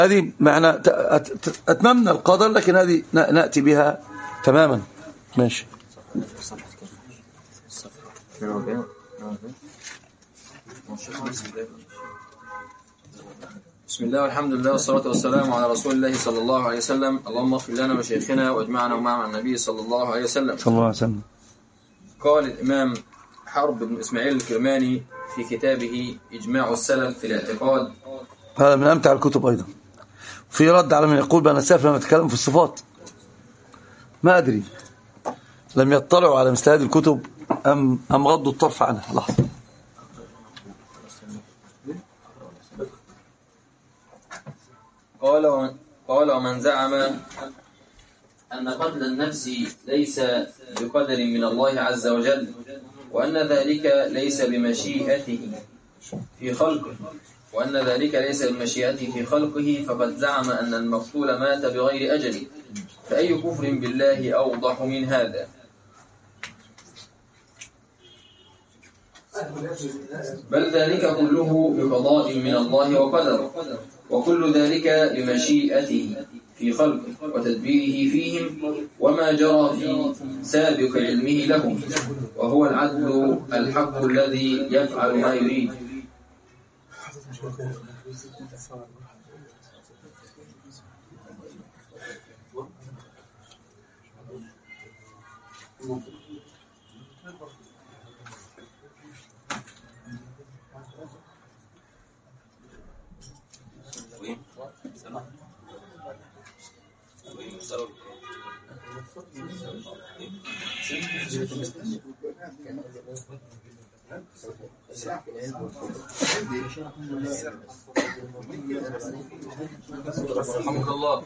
هذه معنى أتممنا القدر، لكن هذه نأتي بها تماما. ماشي. بسم الله والحمد لله والصلاة والسلام على رسول الله صلى الله عليه وسلم. اللهم اغفر لنا وشيخنا واجمعنا ومع النبي صلى الله عليه وسلم. صلى الله عليه وسلم. قال الإمام حرب بن إسماعيل الكرماني في كتابه إجماع السلف في الاعتقاد، هذا من أمتع الكتب أيضا. في رد على من يقول بأن السلف لما يتكلم في الصفات، ما أدري لم يطلعوا على مثل هذه الكتب أم غضوا الطرف عنها. لحظة. قال ومن زعم أن قتل النفس ليس بقدر من الله عز وجل، وأن ذلك ليس بمشيئته في خلقه، فقد زعم أن المقتول مات بغير أجل، فأي كفر بالله أوضح من هذا؟ بل ذلك كله بقضاء من الله وقدر، وكل ذلك بمشيئته في خلقه وتدبيره فيهم، وما جرى في سابق علمه لهم، وهو العدل الحق الذي يفعل ما يريد. رحمك الله.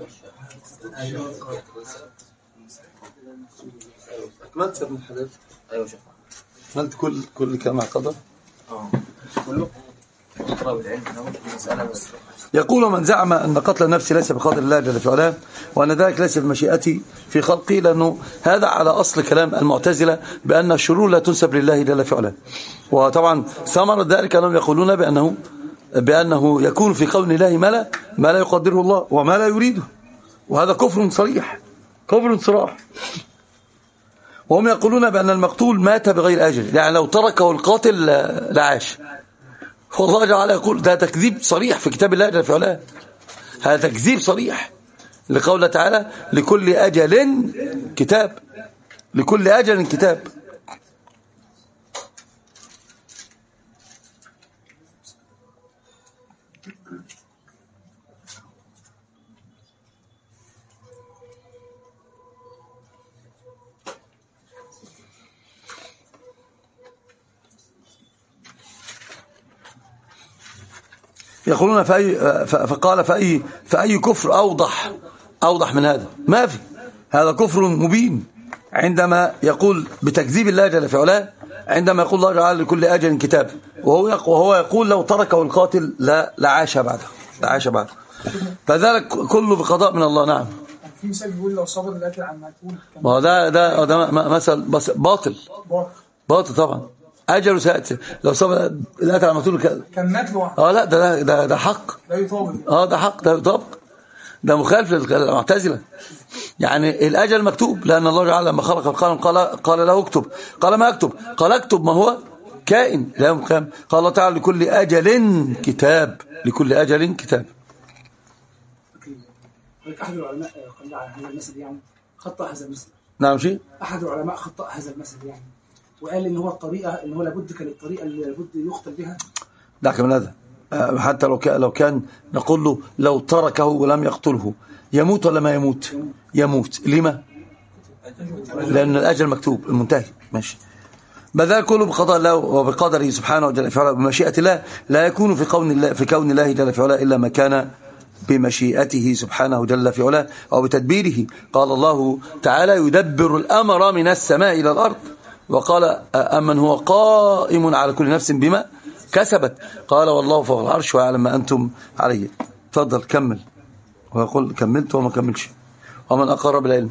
أكملت يا ابن الحلال؟ أيوة شيخ. أكملت كل كلام على قدر؟ كله. يقول من زعم أن قتل النفس ليس بقدر الله جل في علاه، وأن ذلك ليس بمشيئته في خلقه، لأنه هذا على أصل كلام المعتزلة بأن الشرور لا تنسب لله جل في علاه. وطبعا ثمرة ذلك أنهم يقولون بأنه يكون في كون الله ما لا يقدره الله وما لا يريده، وهذا كفر صريح، كفر صراح. وهم يقولون بأن المقتول مات بغير أجل، يعني لو تركه القاتل لعاش. والله تعالى يقول ده تكذيب صريح في كتاب الله جل في علاه، هذا تكذيب صريح لقوله تعالى لكل أجل كتاب، لكل أجل كتاب. يقولون فقال فأي كفر أوضح من هذا؟ ما في، هذا كفر مبين عندما يقول بتكذيب الله جل في علاه، عندما يقول الله تعالى لكل أجل كتاب، وهو يقول لو تركه القاتل لعاش بعده، فذلك كله بقضاء من الله. نعم. في مثال بيقول لو صبر القاتل عن مقتول، ما هو ده مثل بس باطل طبعا. أجل سيأتي لو صبر القاتل عن مقتول كان مات له. لا ده حق، لا يطابق. ده حق، ده يطابق، ده مخالف للمعتزلة. يعني الأجل مكتوب، لأن الله تعالى لما خلق القلم قال له اكتب، قال ما اكتب، قال اكتب ما هو كائن لا يوم القيامة. قال الله تعالى لكل أجل كتاب، لكل أجل كتاب. أحد العلماء قال على هذا المثل، يعني خطأ هذا المثل. نعم شيء. أحد العلماء خطأ هذا المثل، يعني وقال إن هو الطريقة، إن هو لابد كانت الطريقة اللي لابد يقتل بها. دعك من هذا. حتى لو كان نقول له لو تركه ولم يقتله يموت ولا ما يموت؟ يموت. لما؟ لأن الأجل مكتوب المنتهي. ماشي. بذلك كله بقضاء الله وبقدره سبحانه وجل في علاه، بمشيئة الله. لا يكون في كون الله جل في علاه إلا ما كان بمشيئته سبحانه جل في علاه أو بتدبيره. قال الله تعالى يدبر الأمر من السماء إلى الأرض، وقال أمن هو قائم على كل نفس بما كسبت، قال والله فوق العرش ويعلم ما أنتم عليه. تفضل كمل. ويقول كملت وما كملش. ومن أقر بالعلم،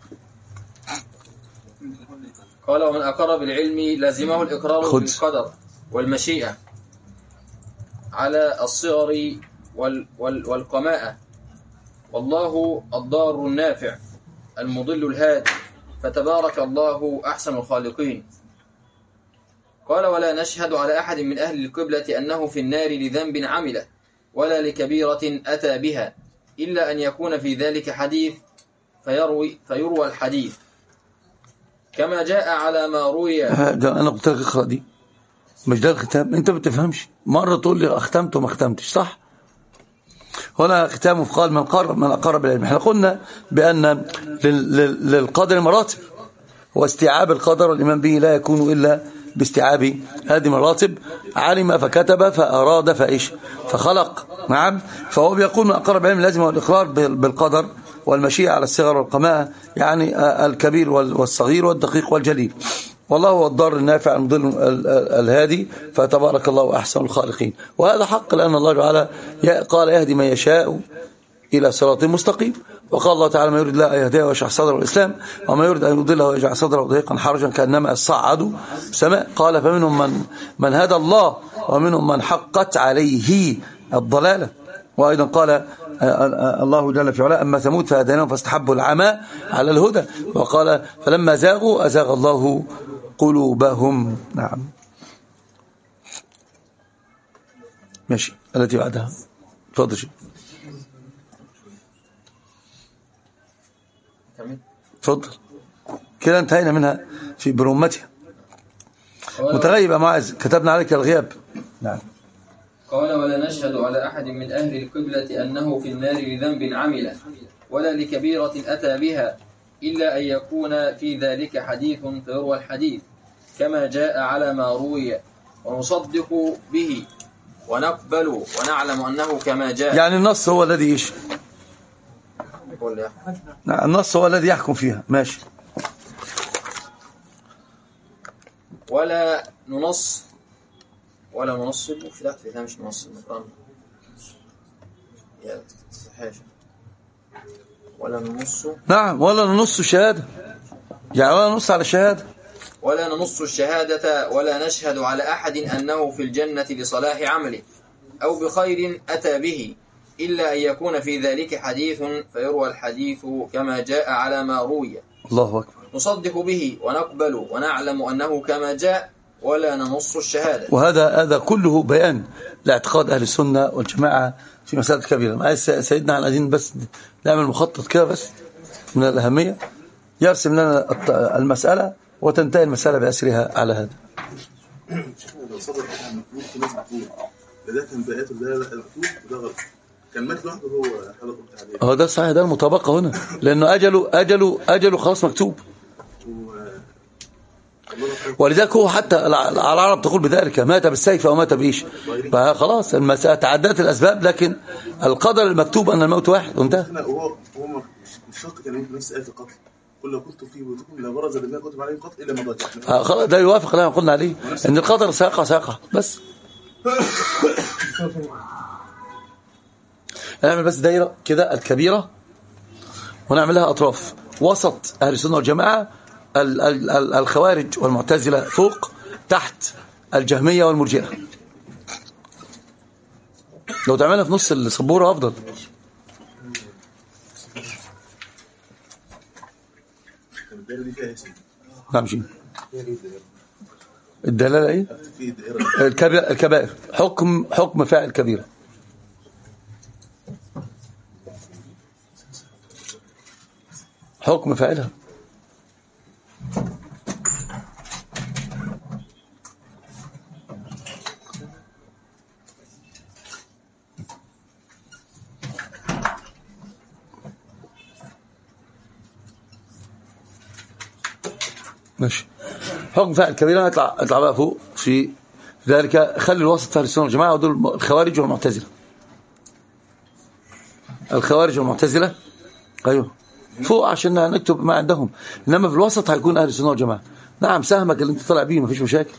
قال ومن أقر بالعلم لازمه الإقرار بالقدر والمشيئة على الصغر والقماءة، والله الضار النافع المضل الهادي، فتبارك الله أحسن الخالقين. قال: ولا نشهد على أحد من أهل القبلة أنه في النار لذنب عمله ولا لكبيرة أتى بها، إلا أن يكون في ذلك حديث فيروى الحديث كما جاء على ما روي. أنا قلت لك اقرأ دي، مش ده الختام. أنت ما بتفهمش، مرة تقول لي أختمت وما أختمتش، صح؟ هنا ختامه قال من أقرب العلم. احنا قلنا بأن للقدر مراتب، واستيعاب القدر والإيمان به لا يكون إلا باستيعاب هذه مراتب. علم فكتب فأراد فإيش فخلق. نعم. فهو بيقول من أقرب العلم لازم هو الإقرار بالقدر والمشيئة على الصغر والقماء، يعني الكبير والصغير والدقيق والجليل. والله هو الضار النافع المضل الهادي، فتبارك الله أحسن الخالقين. وهذا حق، لأن الله تعالى قال يهدي من يشاء إلى صراط مستقيم. وقال الله تعالى: ما يريد الله أن يهديه ويشرح صدره الإسلام، وما يريد أن يضله ويجعل صدره ضيقا حرجا كأنما يصعد سماء. قال: فمنهم من هدى الله ومنهم من حقت عليه الضلالة. وأيضا قال الله جل في علاه: أما ثمود فهديناهم فاستحبوا العمى على الهدى. وقال: فلما زاغوا أزاغ الله قلوبهم. نعم. ماشي. التي بعدها تفضل شيء. تفضل. كده انتهينا منها في برمتها. متغيب يا معاذ، كتبنا عليك الغياب. نعم. قال: ولا نشهد على أحد من أهل القبلة أنه في النار لذنب عمله ولا لكبيرة أتى بها، إلا أن يكون في ذلك حديث فيروى الحديث كما جاء على ما روي، ونصدق به ونقبل ونعلم أنه كما جاء. يعني النص هو الذي إيش؟ نعم، النص هو الذي يحكم فيها. ماشي. ولا ننص المفردات في مش ننص المقام يا صحيح. ولا ننص. نعم. ولا ننص الشهادة، يعني ولا ننص على الشهادة. ولا ننص الشهادة ولا نشهد على أحد أنه في الجنة لصلاح عمله أو بخير أتى به، إلا أن يكون في ذلك حديث فيروى الحديث كما جاء على ما روي. الله أكبر. نصدق به ونقبل ونعلم أنه كما جاء، ولا ننص الشهادة. وهذا كله بيان لاعتقاد أهل السنة والجماعة في مسألة كبيرة. سيدنا عايزين بس نعمل مخطط كده بس من الأهمية، يرسم لنا المسألة وتنتهي المسألة بأسرها على هذا. لو صدر ممكن ناس بتقول ده كان بقيته ده مكتوب وده غلط، كان مات لوحده هو حلقه بتاع هو ده صحيح، ده المطابقة هنا، لأنه أجله خلاص مكتوب. ولذلك هو حتى العرب تقول بذلك: مات بالسيف أو مات بإيش. فخلاص المسألة تعددت الأسباب، لكن القدر المكتوب أن الموت واحد وانتهى. هو مش شرط كان يمكن نفس آية القتل، كل كنت فيه بيوتكم لا برز لله كتب عليهم قتل إلا ما ضاجع. خلاص ده يوافق اللي قلنا عليه، إن القدر ساقع بس. نعمل بس دايرة كده الكبيرة ونعملها أطراف. وسط أهل السنة والجماعة الخوارج والمعتزلة فوق، تحت الجهمية والمرجئة. لو تعملها في نص السبورة أفضل. نعم. شيء الدلالة ايه؟ الكبائر. حكم فاعل كبيرة. حكم فاعلها. ماشي. حكم فاعل كبيرة. اطلع بقى فوق في ذلك. خلي الوسط أهل السنة والجماعة، ودول الخوارج والمعتزلة. الخوارج والمعتزلة ايوه فوق عشان نكتب ما عندهم، انما في الوسط هيكون اهل السنه والجماعه. نعم، سهمك اللي انت طالع بيه مفيش مشاكل.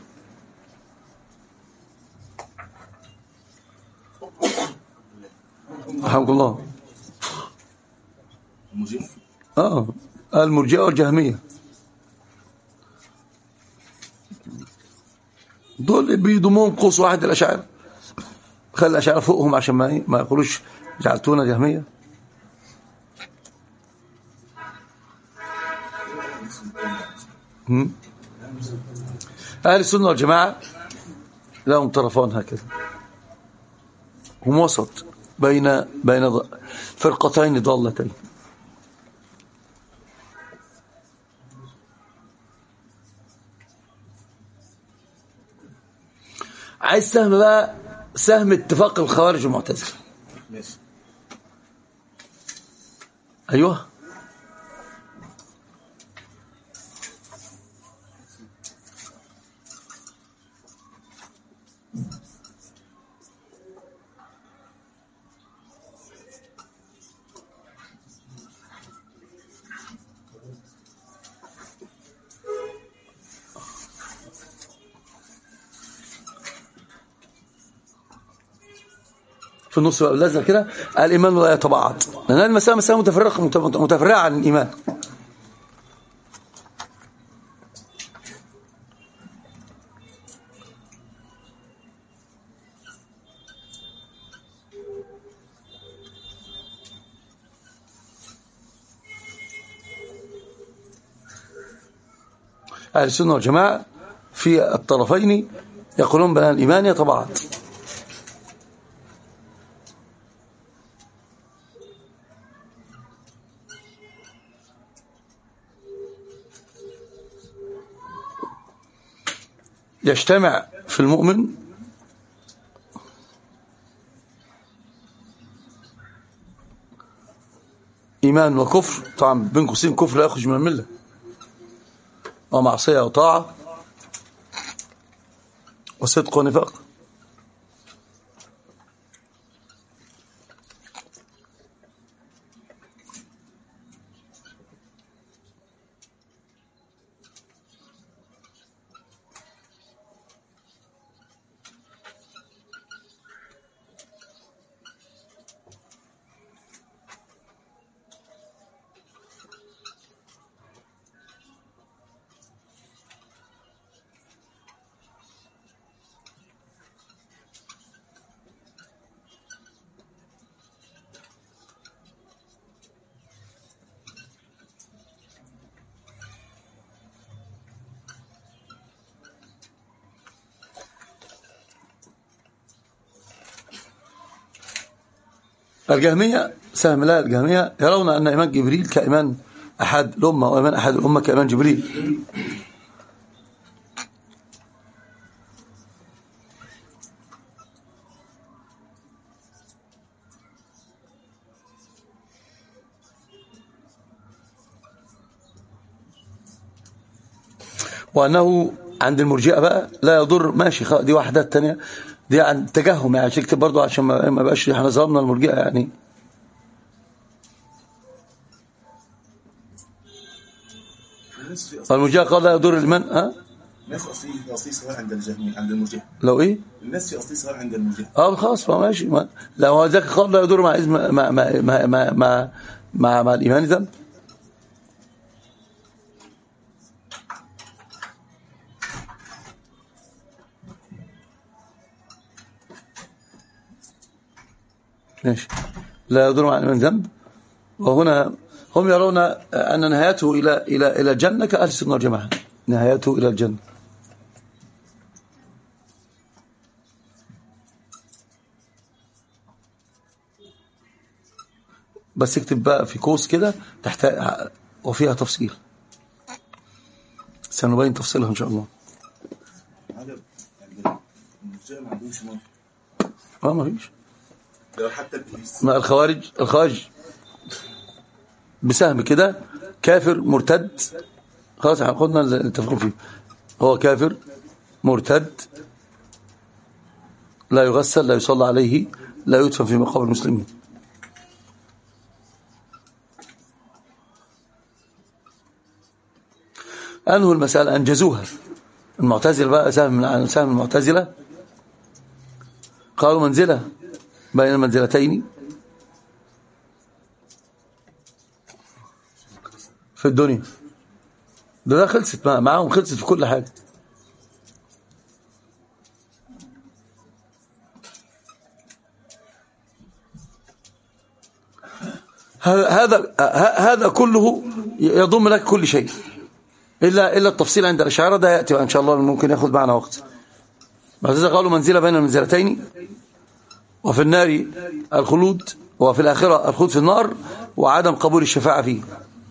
رحمك الله. المرجئه والجهميه دول بيضمون قوس واحد الاشاعره. خلي الأشاعرة فوقهم عشان ما يقولوش جعلتونا جهمية. أهل السنة والجماعة لهم طرفان هكذا، هم وسط بين فرقتين ضالتين. عايز سهم بقى، سهم اتفاق الخوارج والمعتزلة. ماشي. ايوه. في النص بقى لازم كده الإيمان لا يتبعض، لأن المسألة مسألة متفرعة عن الإيمان. أهل السنة والجماعة في الطرفين يقولون بأن الإيمان يتبعض. يجتمع في المؤمن إيمان وكفر، طبعا بين قوسين كفر لا يخرج من الملة، ومعصية وطاعة وصدق ونفاق. الجهمية سهم لا، الجهمية يرون أن إيمان جبريل كإيمان أحد الأمة، وإيمان أحد الأمة كإيمان جبريل. وأنه عند المرجئة بقى لا يضر، ماشي دي وحدات تانية، دي عن تجهم يعني، عشان برضو عشان ما بقاش احنا ظلمنا المرجئة يعني. المرجئة قال لا يضر الإيمان. الناس أصلي سواء عند الجهمية عند المرجئة. لو إيه؟ الناس في أصلي سواء عند المرجئة. خلاص ماشي، لو هو ذاك قال لا يضر مع الإيمان ذنب. ماشي، لا يضر مع الإيمان ذنب. وهنا هم يرون أن نهايته إلى الجنة كأهل السنة والجماعة، نهايته إلى الجنة. بس اكتب بقى في قوس كده تحت وفيها تفصيل، سنبين تفصيلها إن شاء الله. المرجئة ما عندهمش نار. ما فيش. حتى ما الخوارج بسهم كده كافر مرتد، خلاص احنا خدنا التفكير فيه، هو كافر مرتد لا يغسل، لا يصلى عليه، لا يدفن في مقابر المسلمين. أنهوا المسألة، أنجزوها. المعتزلة بقى سهم المعتزلة قالوا منزلة بين المنزلتين في الدنيا، ده خلصت معهم، خلصت في كل حاجة. هذا كله يضم لك كل شيء إلا التفصيل عند الأشاعرة، ده يأتي إن شاء الله، ممكن يأخذ معنا وقت. بعد قالوا منزلة بين المنزلتين، وفي النار الخلود، وفي الآخرة الخلود في النار، وعدم قبول الشفاعة فيه.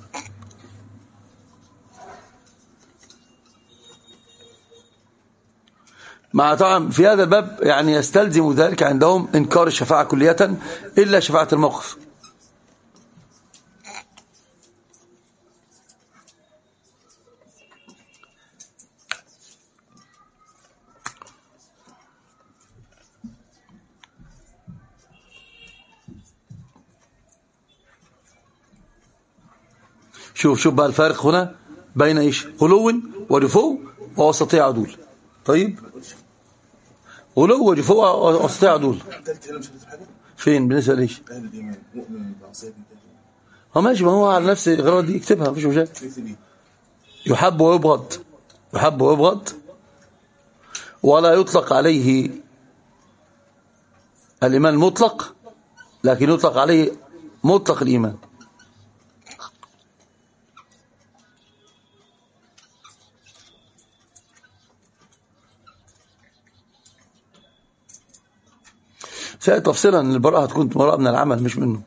مع طبعا في هذا الباب يعني يستلزم ذلك عندهم إنكار الشفاعة كلية إلا شفاعة الموقف. شوف بقى الفارق هنا بين ايش؟ غلو ورفو ووسطية عدول. طيب، غلو ورفو ووسطية عدول فين بالنسبة ليش؟ ماشي، ما هو على نفس الغرض دي اكتبها، مفيش مشاكل. يحب ويبغض، يحب ويبغض، ولا يطلق عليه الإيمان المطلق، لكن يطلق عليه مطلق الإيمان. سيأتي تفصيلا ان البراءة هتكون براءة من العمل مش منه.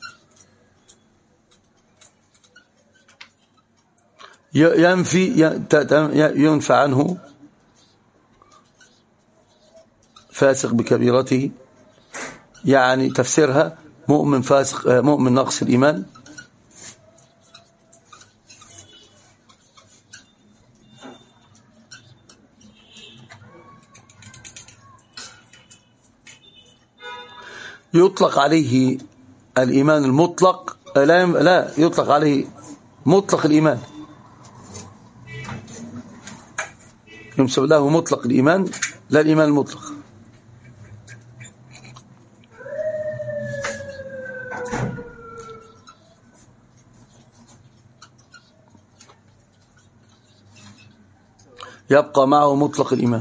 ينفى عنه فاسق بكبيرته، يعني تفسيرها مؤمن فاسق، مؤمن نقص الإيمان. يطلق عليه الإيمان المطلق، لا يطلق عليه مطلق الإيمان، ينسب له مطلق الإيمان لا الإيمان المطلق. يبقى معه مطلق الإيمان.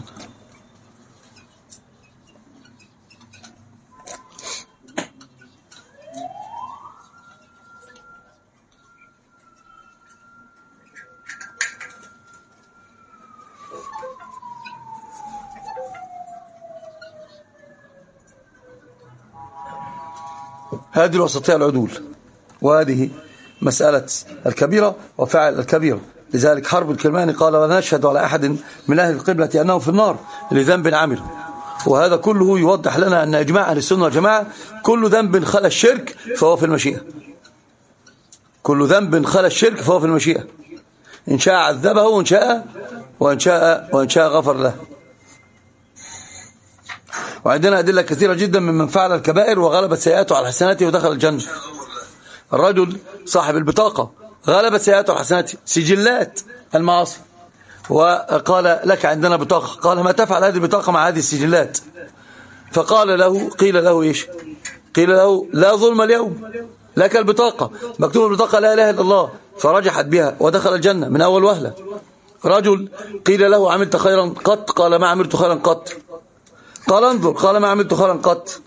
هذه الوسطية العدول، وهذه مسألة الكبيرة وفعل الكبيرة. لذلك حرب الكرماني قال: ولا نشهد على أحد من أهل القبلة أنه في النار لذنب عمله. وهذا كله يوضح لنا أن إجماع أهل السنة والجماعة كل ذنب خلا الشرك فهو في المشيئة، كل ذنب خلا الشرك فهو في المشيئة، إن شاء عذبه وإن شاء غفر له. وعندنا أدلة كثيرة جدا ممن فعل الكبائر وغلبت سيئاته على حسناته ودخل الجنة. الرجل صاحب البطاقة غلبت سيئاته على حسناته، سجلات المعاصي، وقال: لك عندنا بطاقة. قال: ما تفعل هذه البطاقة مع هذه السجلات؟ فقال له، قيل له إيش؟ قيل له: لا ظلم اليوم، لك البطاقة، مكتوب البطاقة لا إله إلا الله، فرجحت بها ودخل الجنة من أول وهلة. رجل قيل له: عملت خيرا قط؟ قال: ما عملت خيرا قط. قال: انظر. قال: ما عملت خيرا قط.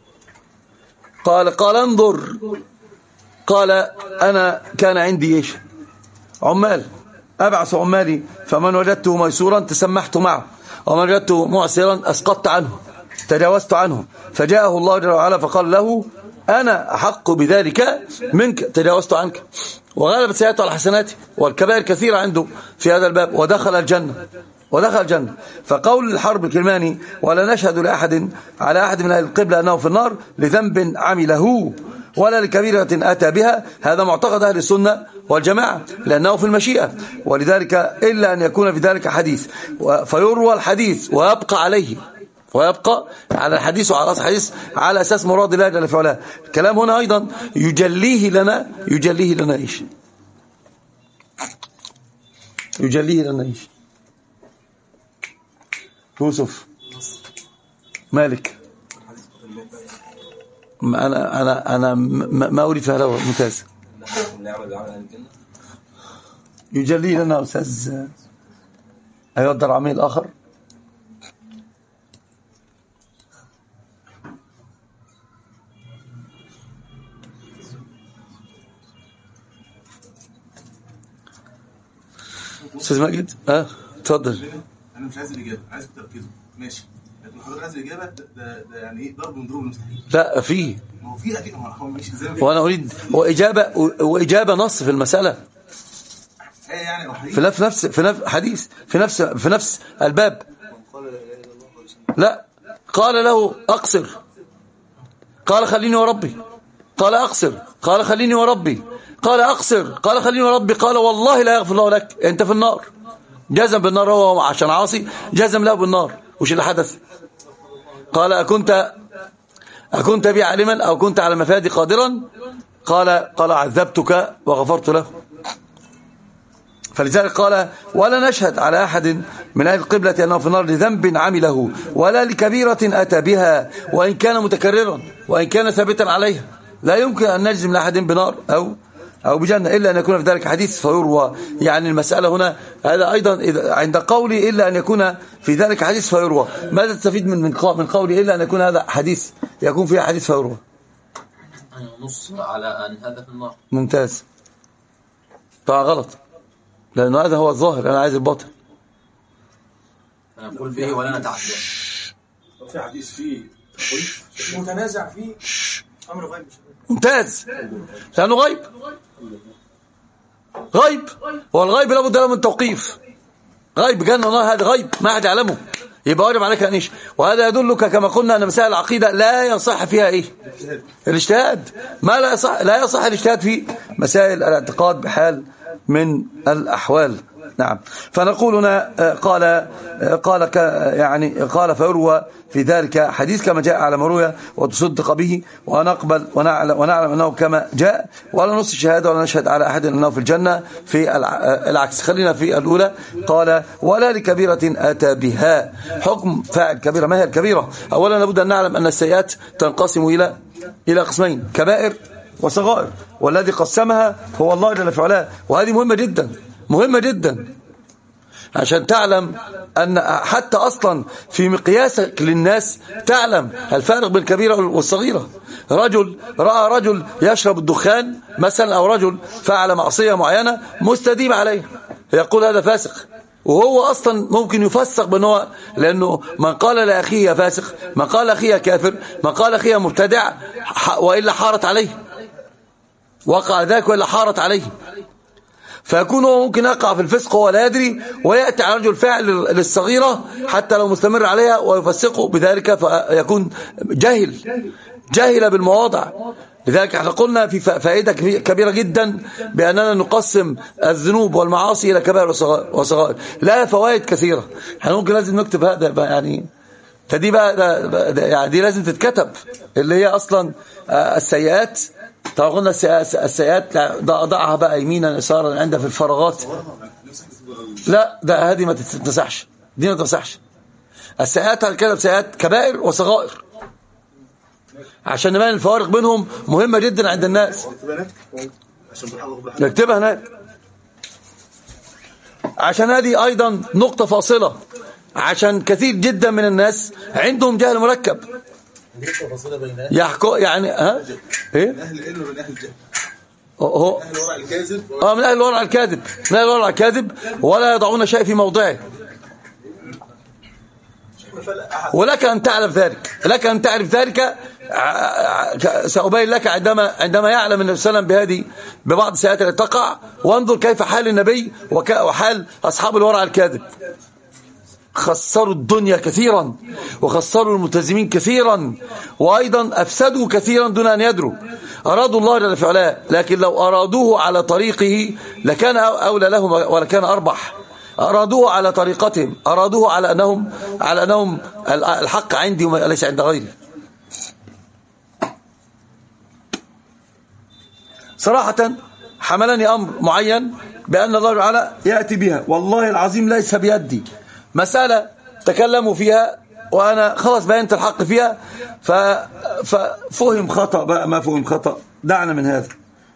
قال: انظر. قال: أنا كان عندي إيش؟ عمال، أبعث عمالي، فمن وجدته ميسورا تسمحت معه، ومن وجدته معسرا أسقطت عنه، تجاوزت عنه. فجاءه الله جل وعلا فقال له: أنا أحق بذلك منك، تجاوزت عنك. وغلبت سيئاته على حسناته، والكبائر كثيرة عنده في هذا الباب، ودخل الجنة. فقول الحرب الكرماني: ولا نشهد لأحد على أحد من أهل القبلة أنه في النار لذنب عمله ولا لكبيرة أتى بها، هذا معتقد أهل السنة والجماعة، لأنه في المشيئة. ولذلك إلا أن يكون في ذلك حديث فيروى الحديث ويبقى على الحديث وعلى رأس الحديث على أساس مراد الله جل وعلا. الكلام هنا أيضا يجليه لنا إيش؟ يوسف مالك، أنا ما أريد فهذا ممتاز. يجلي لنا أستاذ أيها الدرعمي الآخر. استاذ ماجد اتفضل. انا مش عايز الاجابه، عايزك تركزوا ماشي، لكن حضرتك عايز الاجابه ده يعني ايه ضرب من ضروب المستحيل. لا فيه، ما هو في اكيد، هو مش زي ما وانا اريد واجابه نص في المساله يعني في نفس حديث في نفس الباب. لا قال له اقصر، قال خليني وربي، قال اقصر، قال خليني وربي، قال اقصر، قال خليني وربي، قال والله لا يغفر الله لك، انت في النار. جزم بالنار، هو عشان عاصي جزم له بالنار. وش اللي حدث؟ قال أكنت بي عالما أو كنت على مفادي قادرا؟ قال عذبتك وغفرت له. فلذلك قال ولا نشهد على أحد من أهل القبلة أنه في النار لذنب عمله ولا لكبيرة أتى بها وإن كان متكررا وإن كان ثابتا عليها. لا يمكن أن نجزم لأحد بنار أو بجنة إلا أن يكون في ذلك حديث فيروى. يعني المسألة هنا هذا أيضا عند قولي إلا أن يكون في ذلك حديث فيروى. ماذا تستفيد من قولي إلا أن يكون هذا حديث يكون فيه حديث فيروى؟ نص على أن هذا في النار. ممتاز. طبعا غلط، لأنه هذا هو الظاهر، أنا عايز الباطن. نقول به ولا نتعدى. في حديث فيه متنازع فيه أمر غيب. ممتاز، لأنه غيب. والغيب لابد له من توقيف. غيب جنة ونار هذا غيب ما أحد يعلمه، يبقى واجب عليك أن يشهد. وهذا يدلك كما قلنا أن مسائل العقيدة لا يصح فيها إيه؟ الاجتهاد. ما لا يصح الاجتهاد في مسائل الاعتقاد بحال من الأحوال. نعم. فنقول هنا قال فيروى في ذلك حديث كما جاء على مروية وتصدق به ونقبل ونعلم أنه كما جاء ولا نص الشهادة ولا نشهد على أحد أنه في الجنة. في العكس خلينا في الأولى. قال ولا لكبيرة أتى بها. حكم فاعل كبيرة. ما هي الكبيرة؟ أولا لابد أن نعلم أن السيئات تنقسم إلى قسمين، كبائر وصغائر، والذي قسمها هو الله جل في علاه. وهذه مهمة جدا عشان تعلم أن حتى أصلا في مقياسك للناس تعلم الفارق بين الكبيرة والصغيرة. رأى رجل يشرب الدخان مثلا، أو رجل فعل معصية معينة مستديم عليه، يقول هذا فاسق، وهو أصلا ممكن يفسق بأنه، لأنه من قال لأخيه فاسق، من قال لأخيه كافر، من قال لأخيه مبتدع، وإلا حارت عليه، وقع ذاك وإلا حارت عليه، فيكون هو ممكن يقع في الفسق وهو لا يدري، ويأتي على رجل فاعل للصغيرة حتى لو مستمر عليها ويفسقه بذلك، فيكون جاهل بالمواضع. لذلك احنا قلنا في فائدة كبيرة جدا بأننا نقسم الذنوب والمعاصي إلى كبائر وصغائر. لا فوائد كثيرة، احنا ممكن لازم نكتب هذا يعني، فدي بقى يعني دي لازم تتكتب، اللي هي أصلا السيئات. طبعا قلنا السيئات ضعها بقى يمينا يسارا عندها في الفراغات. لا ده هذه ما تتمسحش، دي ما تتمسحش. السيئات هنكتب سيئات كبائر وصغائر عشان نبين الفوارق بينهم، مهمة جدا عند الناس. نكتبها هناك عشان هذه أيضا نقطة فاصلة، عشان كثير جدا من الناس عندهم جهل مركب يحكوا يعني ايه اهل العلم من اهل الجهل، هو اهل ورع الكاذب، من اهل ورع الكاذب، ولا يضعون شيء في موضعه. ولك ان تعرف ذلك، سأبين لك عندما يعلم النبي صلى الله عليه وسلم بهذه ببعض السيئات التي تقع، وانظر كيف حال النبي وحال اصحاب الورع الكاذب. خسروا الدنيا كثيرا، وخسروا الملتزمين كثيرا، وأيضا أفسدوا كثيرا دون أن يدروا. أرادوا الله جل في علاه، لكن لو أرادوه على طريقه لكان أولى لهم ولكان أربح. أرادوه على طريقتهم، أرادوه على أنهم الحق عندي وليس عند غيري. صراحة حملني أمر معين بأن الله تعالى يأتي بها، والله العظيم ليس بيدي. مسألة تكلموا فيها وأنا خلاص بينت الحق فيها، ففهم خطأ بقى، ما فهم خطأ دعنا من هذا.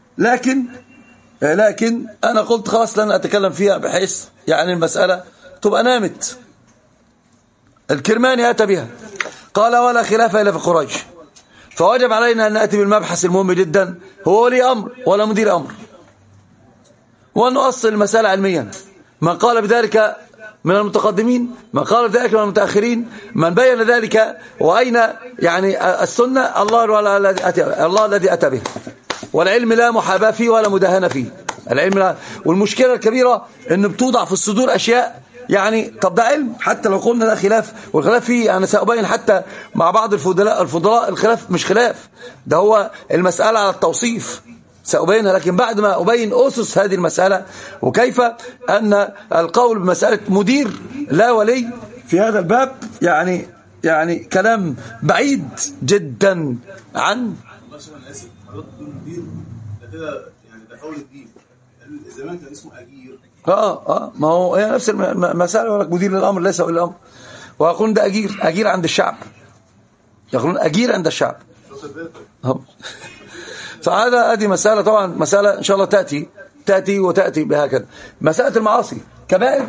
لكن أنا قلت خلاص لن أتكلم فيها، بحيث يعني المسألة تبقى نامت. الكرماني أتى بها، قال ولا خلاف إلا في قريش، فوجب علينا أن نأتي بالمبحث المهم جدا، هو ولي أمر ولا مدير أمر، وأن نؤصل المسألة علميا. من قال بذلك من المتقدمين، من قال بذلك من المتأخرين، من بين ذلك، وأين يعني السنة؟ الله الذي أتى به، والعلم لا محاباة فيه ولا مداهنة فيه، العلم لا. والمشكلة الكبيرة أن بتوضع في الصدور أشياء يعني طب ده علم، حتى لو قلنا ده خلاف، والخلاف فيه أنا سأبين حتى مع بعض الفضلاء الخلاف مش خلاف، ده هو المسألة على التوصيف سأبينها، لكن بعد ما أبين أسس هذه المسألة وكيف أن القول بمسألة مدير لا ولي في هذا الباب يعني كلام بعيد جدا عن انا اسف حضرتك بتقول مدير ده كده، يعني ده قول الدين. زمان كان اسمه اجير. ما هو هي نفس المسألة، يقول لك مدير للأمر ليس ولي الأمر، ويقولون ده أجير عند الشعب، يقولون أجير عند الشعب. فهذا هذه مسألة، طبعا مسألة إن شاء الله تأتي بهكذا. مسألة المعاصي كبائر،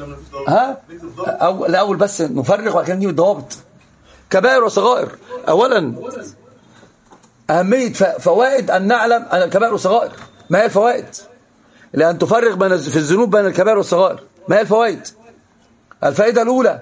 الأول بس نفرق وكان نجيب الضوابط. كبائر وصغائر، أولا أهمية فوائد أن نعلم أن الكبائر والصغائر. ما هي الفوائد؟ لأن تفرق في الذنوب بين الكبائر والصغائر. ما هي الفوائد؟ الفائدة الأولى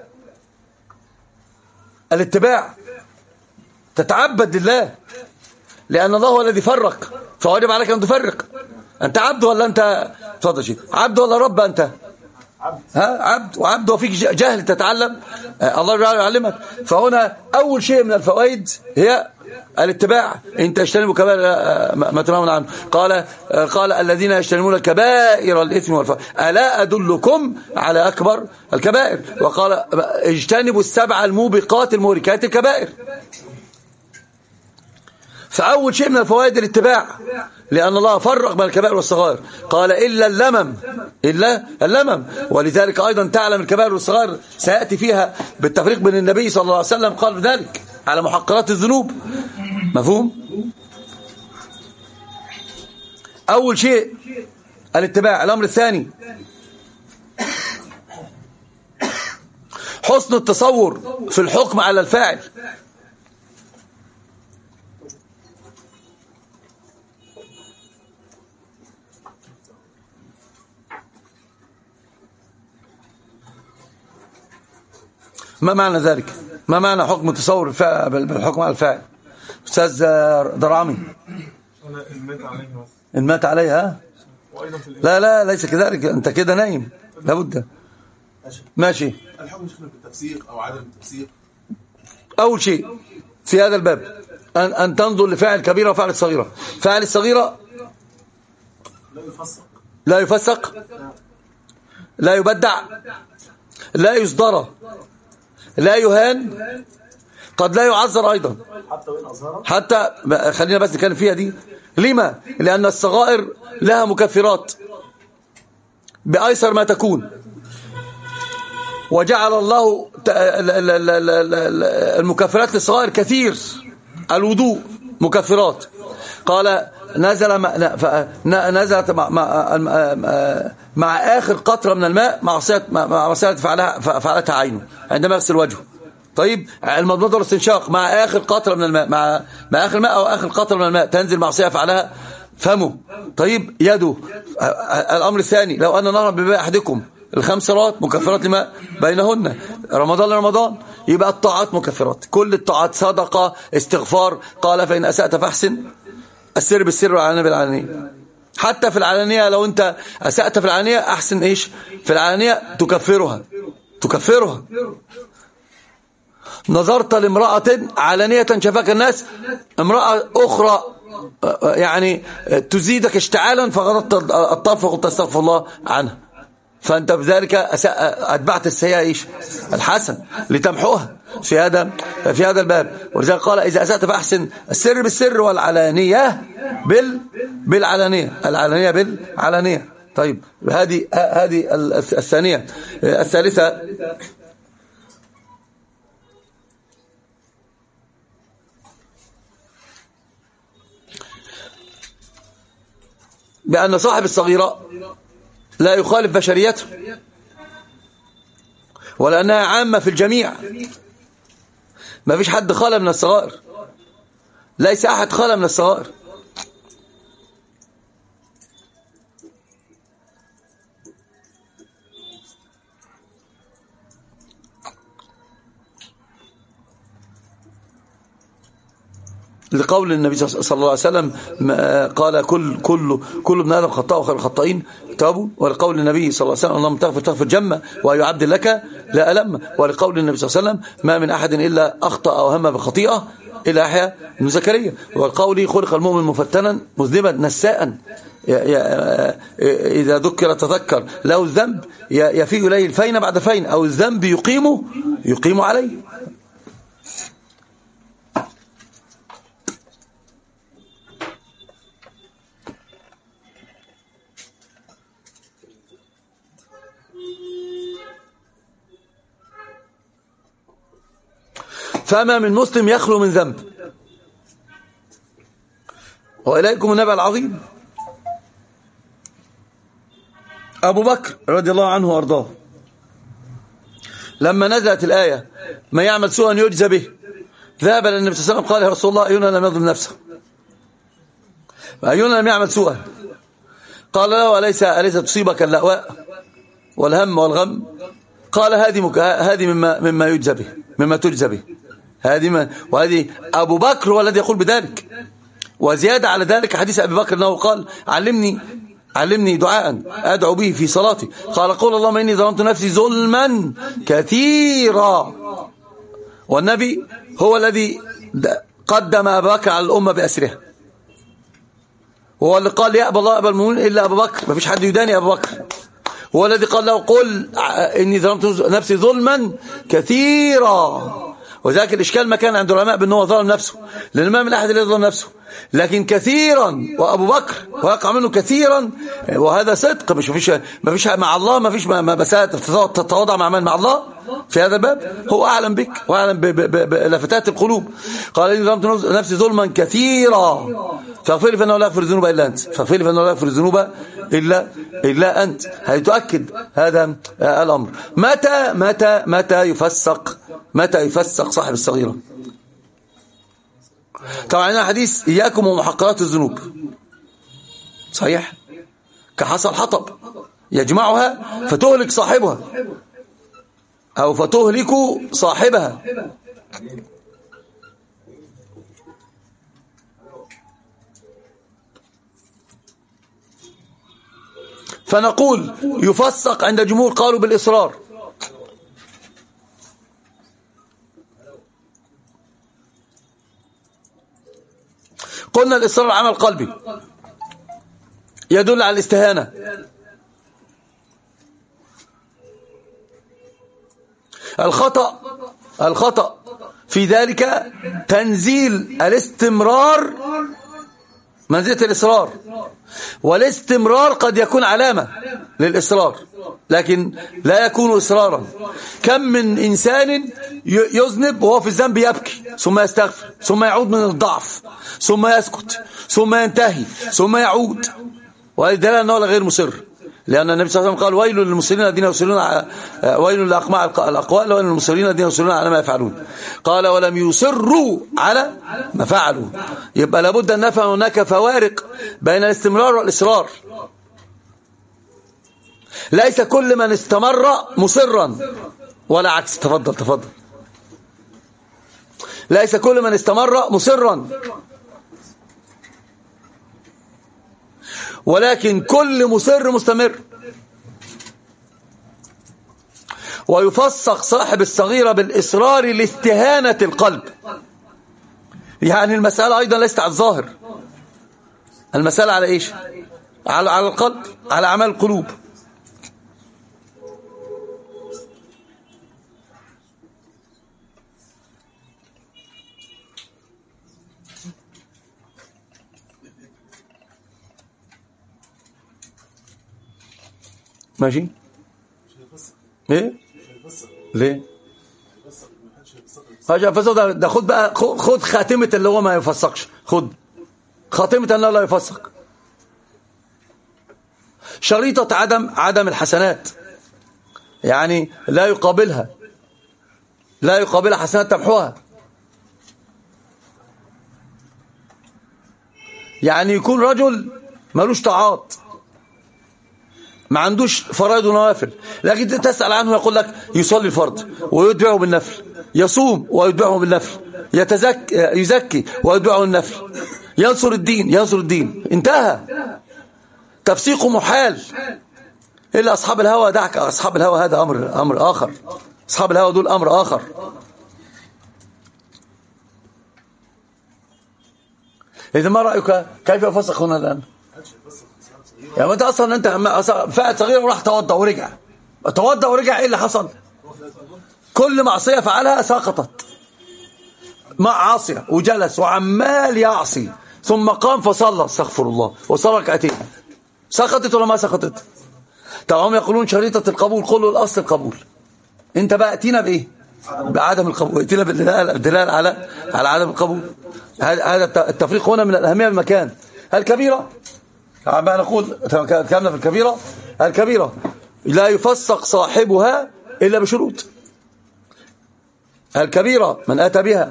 الاتباع، تتعبد لله، لأن الله هو الذي فرق، فواجب عليك أن تفرق. أنت عبد ولا أنت اتفضل شيء عبد ولا رب؟ أنت عبد، وعبد وفيك جهل تتعلم، الله يعلمك. فهنا أول شيء من الفوائد هي الاتباع. إن تجتنبوا كبائر ما تنهون عنه، قال الذين يجتنبون كبائر الإثم والفواحش ألا أدلكم على أكبر الكبائر، وقال اجتنبوا السبع الموبقات المهلكات الكبائر. فأول شيء من الفوائد الاتباع، لأن الله فرق بين الكبائر والصغائر، قال إلا اللمم. ولذلك أيضا تعلم الكبائر والصغائر سيأتي فيها بالتفريق بين النبي صلى الله عليه وسلم قال ذلك على محقرات الذنوب. مفهوم؟ أول شيء الاتباع. الأمر الثاني حسن التصور في الحكم على الفاعل. ما معنى ذلك؟ ما معنى حكم التصور بالحكم على الفاعل؟ أستاذ درعمي، إن مات عليها. لا ليس كذلك، أنت كده نايم لابد. ماشي. الحكم بالتفسير أو عدم التفسير. أول شيء في هذا الباب أن تنظر لفاعل كبيرة وفاعل صغيرة. فاعل الصغيرة لا يفسق، لا يبدع، لا يصدر، لا يهان، قد لا يعذر أيضا حتى خلينا بس نتكلم فيها دي. لما؟ لأن الصغائر لها مكفرات بأيسر ما تكون، وجعل الله المكفرات للصغائر كثير. الوضوء مكفرات، قال نزلت مع آخر قطرة من الماء معصية فعلتها عينه عندما يغسل وجهه. طيب المضمضة والاستنشاق مع آخر قطرة من الماء، مع آخر ماء أو آخر قطرة من الماء تنزل معصية فعلها فمه. طيب يده. الأمر الثاني لو أن نهرا بماء أحدكم الخمس صلوات مكفرات لما بينهن، رمضان لرمضان، يبقى الطاعات مكفرات، كل الطاعات، صدقة، استغفار. قال فإن أسأت فاحسن السر بالسر والعلانية بالعلانية. حتى في العلانية لو أنت أسأت في العلانية أحسن إيش في العلانية؟ تكفرها. نظرت لامرأة علانية شافك الناس، امرأة أخرى يعني تزيدك اشتعالا فغضت الطرف وقلت استغفر الله عنها، فأنت بذلك أتبعت السيئة إيش؟ الحسن لتمحوها في هذا الباب. ولذلك قال إذا أسأت فأحسن السر بالسر والعلانية بالعلانية، العلانية بالعلانية. طيب هذه الثانية. الثالثة بأن صاحب الصغيرة لا يخالف بشريته، ولأنها عامة في الجميع. ما فيش حد خالى من الصغائر، ليس أحد خالى من الصغائر. لقول النبي صلى الله عليه وسلم قال كل ابن آدم خطاء وخير الخطائين تابوا. ولقول النبي صلى الله عليه وسلم اللهم تغفر جمة وأي عبد لك لا ألم. ولقول النبي صلى الله عليه وسلم ما من أحد إلا أخطأ أو هم بخطيئة إلا يحيى بن زكريا. والقول خلق المؤمن مفتنا مذنبا نساء إذا ذكر تذكر له الذنب يفيء إليه الفين بعد فين أو الذنب يقيم عليه. فما من مسلم يخلو من ذنب. وإليكم النبأ العظيم. أبو بكر رضي الله عنه وأرضاه لما نزلت الآية ما يعمل سوءا يجزى به ذهب إلى النبي صلى الله عليه وسلم قال يا رسول الله أينا لم يظلم نفسه أينا لم يعمل سوءا قال له أليس تصيبك اللأواء والهم والغم قال هذه مما يجزى به مما تجزى به وهذه أبو بكر هو الذي يقول بذلك. وزيادة على ذلك حديث أبي بكر أنه قال علمني دعاء أدعو به في صلاتي قال قول اللهم إني ظلمت نفسي ظلما كثيرا. والنبي هو الذي قدم أبا بكر على الأمة بأسرها هو اللي قال يأبى الله أبا المؤمنين إلا أبا بكر ما فيش حد يداني أبا بكر هو الذي قال له قل إني ظلمت نفسي ظلما كثيرا. وذلك الإشكال ما كان عند العلماء بأنه ظلم نفسه لأن ما من أحد الذي ظلم نفسه لكن كثيرا وأبو بكر ويقع منه كثيرا وهذا صدق ما فيش مع الله ما فيش تتواضع مع الله في هذا الباب. هو أعلم بك وأعلم بلفتات القلوب. قال إني ظلمت نفسي ظلما كثيرا فاغفر لي فإنه لا يغفر الذنوب إلا أنت فاغفر لي فإنه لا يغفر الذنوب إلا أنت. هذا تؤكد هذا الأمر. متى يفسق صاحب الصغيرة. طبعا عندنا حديث إياكم ومحقرات الذنوب صحيح كحصى الحطب يجمعها فتهلك صاحبها أو فتهلك صاحبها. فنقول يفسق عند جمهور قالوا بالإصرار قلنا الإصرار عمل قلبي يدل على الاستهانة. الخطأ في ذلك تنزيل الاستمرار منزلة الإصرار والاستمرار قد يكون علامة للإصرار لكن لا يكون إصرارا. كم من إنسان يذنب وهو في الذنب يبكي ثم يستغفر ثم يعود من الضعف ثم يسكت ثم ينتهي ثم يعود وهذا دليل أنه غير مصر لأن النبي صلى الله عليه وسلم قال ويل للمصرين الذين يصرون ويل لأقماع الأقوال ويل للمصرين الذين يصرون على ما يفعلون قال ولم يصروا على ما فعلوا. يبقى لابد أن نفهم هناك فوارق بين الاستمرار والإصرار. ليس كل من استمر مصرا ولا عكس. تفضل. ليس كل من استمر مصرا ولكن كل مصر مستمر. ويفسق صاحب الصغيرة بالإصرار لاستهانة القلب. يعني المسألة أيضا ليست على الظاهر المسألة على إيش على القلب على أعمال القلوب. ماشي ايه ليه حاجه يفسق ده خد بقى خد خاتمه اللي هو ما يفسقش خد خاتمه انه لا يفسق شريطه عدم الحسنات يعني لا يقابلها حسنات تمحوها. يعني يكون رجل ملوش طاعات ما عندوش فرائض ونوافل، لكن تسأل عنه يقول لك يصلي الفرض ويتبعه بالنفل، يصوم ويتبعه بالنفل، يزكي ويتبعه بالنفل، ينصر الدين، انتهى. تفسيقه محال. إلا أصحاب الهوى، دعك أصحاب الهوى، هذا أمر آخر. أصحاب الهوى دول أمر آخر. إذا ما رأيك كيف يفسق هنا الآن؟ يعني أنت أصلا أنت فئة صغيرة وراح توضأ ورجع، إيه اللي حصل؟ كل معصية فعلها سقطت، مع عاصية وجلس وعمال يعصي، ثم قام فصلى، استغفر الله، وصلى ركعتين، سقطت ولا ما سقطت؟ طبعا هم يقولون شريطة القبول، كله الأصل القبول. أنت بقى اتينا بإيه؟ بعدم القبول، اتينا بالدلال على عدم القبول. هذا التفريق هنا من الأهمية بالمكان. الكبيرة ما نقول كاملة في الكبيرة لا يفسق صاحبها إلا بشروط. الكبيرة من أتى بها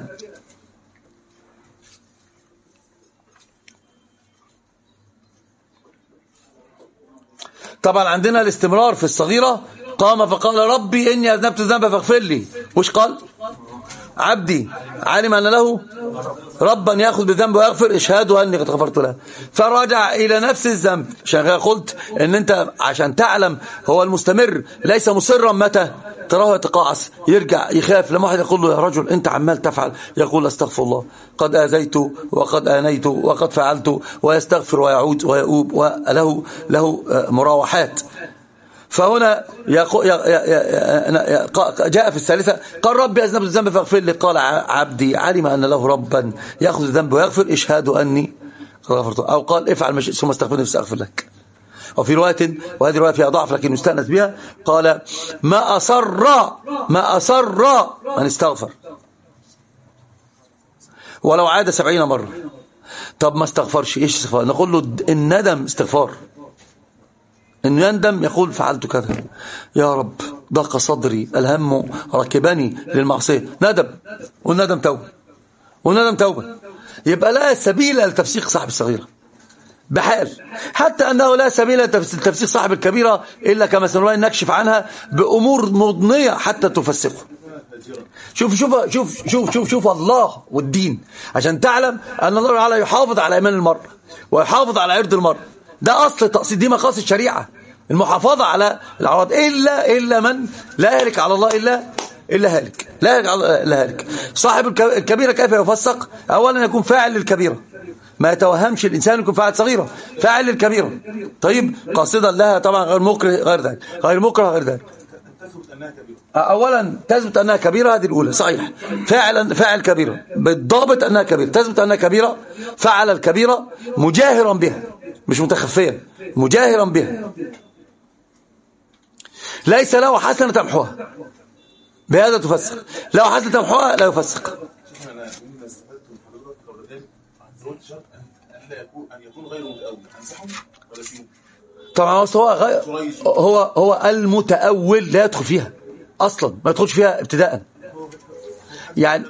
طبعا عندنا الاستمرار في الصغيرة. قام فقال ربي إني أذنبت الذنب فاغفر لي. وش قال؟ عبدي علم أن له ربا يأخذ بالذنب ويغفر، اشهدوا أني قد غفرت له. فرجع إلى نفس الذنب. عشان قلت إن أنت عشان تعلم هو المستمر ليس مصرا متى تراه يتقاعس، يرجع يخاف. لما واحد يقول له يا رجل أنت عمال تفعل، يقول استغفر الله، قد آذيت وقد آنيت وقد فعلت، ويستغفر ويعود ويؤوب، وله مراوحات. فهنا جاء في الثالثة قال ربي أذنبت الذنب فاغفر لي. قال عبدي علم أن له ربا يأخذ الذنب ويغفر، اشهدوا أني غفرت. أو قال افعل ما شئت ثم استغفرني فاستغفر لك. وفي رواية، وهذه رواية فيها ضعف لكن يستأنس بها، قال ما أصر من استغفر ولو عاد 70 مرة. طب ما استغفرش، ايش استغفار؟ نقول له الندم استغفار. إنه يندم يقول فعلت كذا، يا رب ضاق صدري، الهم ركبني للمعصية، ندم، والندم توبة. يبقى لا سبيل لتفسيق صاحب الصغيرة بحال، حتى أنه لا سبيل لتفسيق صاحب الكبيرة إلا كما سنرى نكشف عنها بأمور مضنية حتى تفسقه. شوف الله والدين، عشان تعلم أن الله تعالى يحافظ على إيمان المرء ويحافظ على عرض المرء. ده أصل تقصيد، دي مقاصد شريعة، المحافظة على العراض. إلا من لا يهلك على الله إلا هالك، لا يهلك على إلا هالك. صاحب الكبيرة كيف يفسق؟ أولا يكون فاعل للكبيرة، ما يتوهمش الإنسان يكون فاعل صغيرة، فاعل للكبيرة. طيب قاصدا لها طبعا، غير مكره غير ذلك. أولا تثبت أنها كبيرة، هذه الأولى صحيح، فاعل كبيرة بالضابط أنها كبيرة، تثبت أنها كبيرة، فعل الكبيرة مجاهرا بها، مش متخفيا، مجاهرا بها، ليس له حسنة تمحوها، بهذا تفسق. له حسنة تمحوها لا يفسق. أن يكون غير متأول، أنصحه ولا سيوم؟ طبعا هو المتأول لا يدخل فيها أصلا، ما يدخلش فيها ابتداء يعني.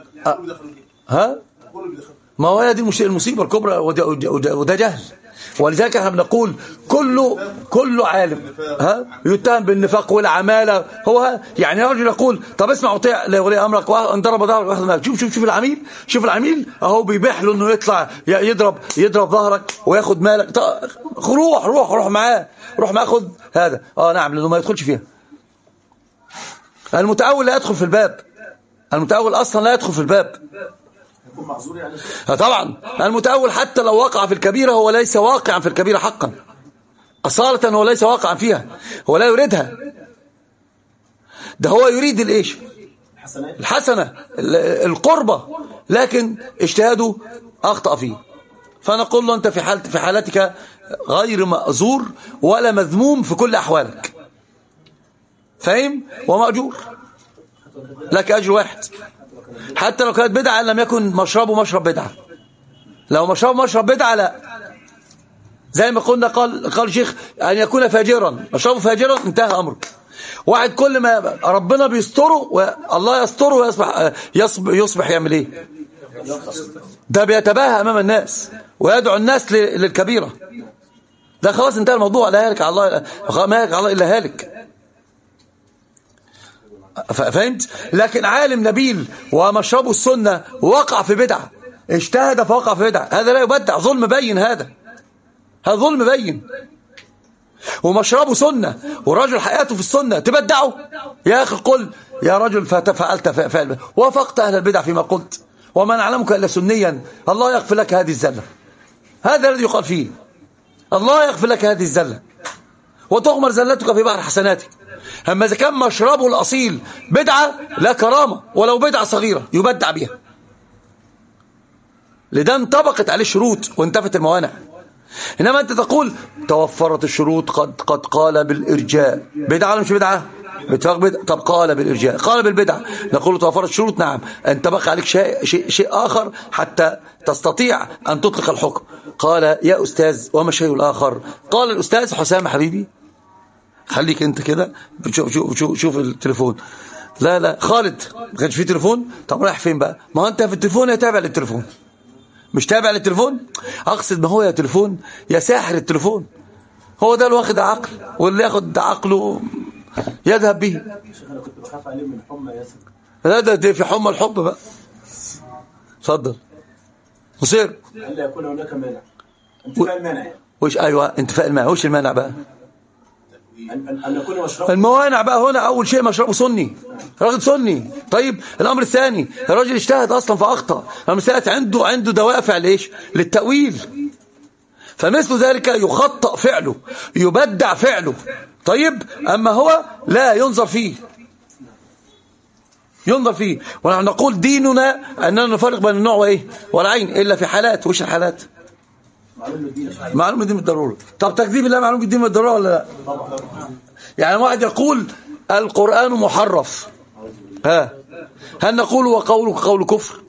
ما هو دي المصيبة الكبرى، وده جهل. ولذلك احنا بنقول كله عالم يتهم بالنفاق والعمالة. هو يعني رجل يقول طب اسمع وطيع لولي امرك وان ضرب ظهرك، شوف العميل اهو بيبيح له انه يطلع يضرب ظهرك وياخد مالك. روح معاه خد هذا. نعم، لانه ما يدخلش فيها. المتأول لا يدخل في الباب، المتأول اصلا لا يدخل في الباب. طبعا المتأول حتى لو وقع في الكبيرة هو ليس واقعا في الكبيرة حقا، أصالة هو ليس واقعا فيها، هو لا يريدها. ده هو يريد الإيش؟ الحسنة، القربة، لكن اجتهاده أخطأ فيه. فنقول له أنت في حالتك غير مأزور ولا مذموم في كل أحوالك، فاهم؟ ومأجور لك أجر واحد، حتى لو كانت بدعة لم يكن مشربه مشرب بدعة. لو مشربه مشرب بدعة لا، زي ما قلنا قال شيخ أن يكون فاجرا، مشربه فاجرا انتهى أمرك. واحد كل ما ربنا بيستره والله يستره يصبح يعمل ايه؟ ده بيتباهى أمام الناس ويدعو الناس للكبيرة. ده خلاص انتهى الموضوع، لا يهلك على الله، ما يهلك على الله الا هالك. فهمت؟ لكن عالم نبيل ومشربه السنه ووقع في بدعه، اجتهد فوقع في بدعه، هذا لا يبدع، ظلم بين، هذا ظلم بين. ومشربه سنه والرجل حياته في السنه تبدعه؟ يا اخي قل يا رجل فعلت فعل وافقت اهل البدع فيما قلت، وما نعلمك الا سنيا، الله يغفر لك هذه الزله. هذا الذي يقال فيه، الله يغفر لك هذه الزله وتغمر زلتك في بحر حسناتك. اما اذا كان مشربه الاصيل بدعه، لا كرامه ولو بدعه صغيره يبدع بها، لده انطبقت عليه الشروط وانتفت الموانع. انما انت تقول توفرت الشروط قد قال بالارجاء، بدعه ولا مش بدعه؟ طب قال بالارجاء، قال بالبدعه، نقول توفرت الشروط، نعم، انطبق عليك شيء اخر حتى تستطيع ان تطلق الحكم. قال يا استاذ وما الشيء الاخر؟ قال الاستاذ حسام حبيبي، خليك انت كده شوف التليفون. لا خالد ما كانش فيه تليفون، طب رايح فين بقى؟ ما هو انت في التليفون يا تابع للتليفون، مش تابع للتليفون، اقصد ما هو يا تليفون يا ساحر التليفون، هو ده اللي واخد عقل، واللي ياخد عقله يذهب به. انا كنت بخاف عليه من حمى ياسر. لا ده في حمى الحب بقى. اتفضل مصير. الا يكون هناك مانع، انتفاء المانع يعني. وش ايوه انتفاء المانع، وش المانع بقى؟ ان يكون مشروب. الموانع بقى هنا اول شيء مشربه سني، راجل سني. طيب الامر الثاني الراجل اجتهد اصلا فاخطا، الامر الثالث عنده دوافع ليش؟ للتاويل، فمثل ذلك يخطأ فعله يبدع فعله. طيب اما هو لا ينظر فيه، ونحن نقول ديننا اننا نفرق بين النوع وايه والعين الا في حالات. وش الحالات؟ معلوم الدين بالضروره. طب تكذيب الله معلوم الدين بالضروره ولا لا؟ يعني واحد يقول القرآن محرف، هل نقول وقولك قول كفر؟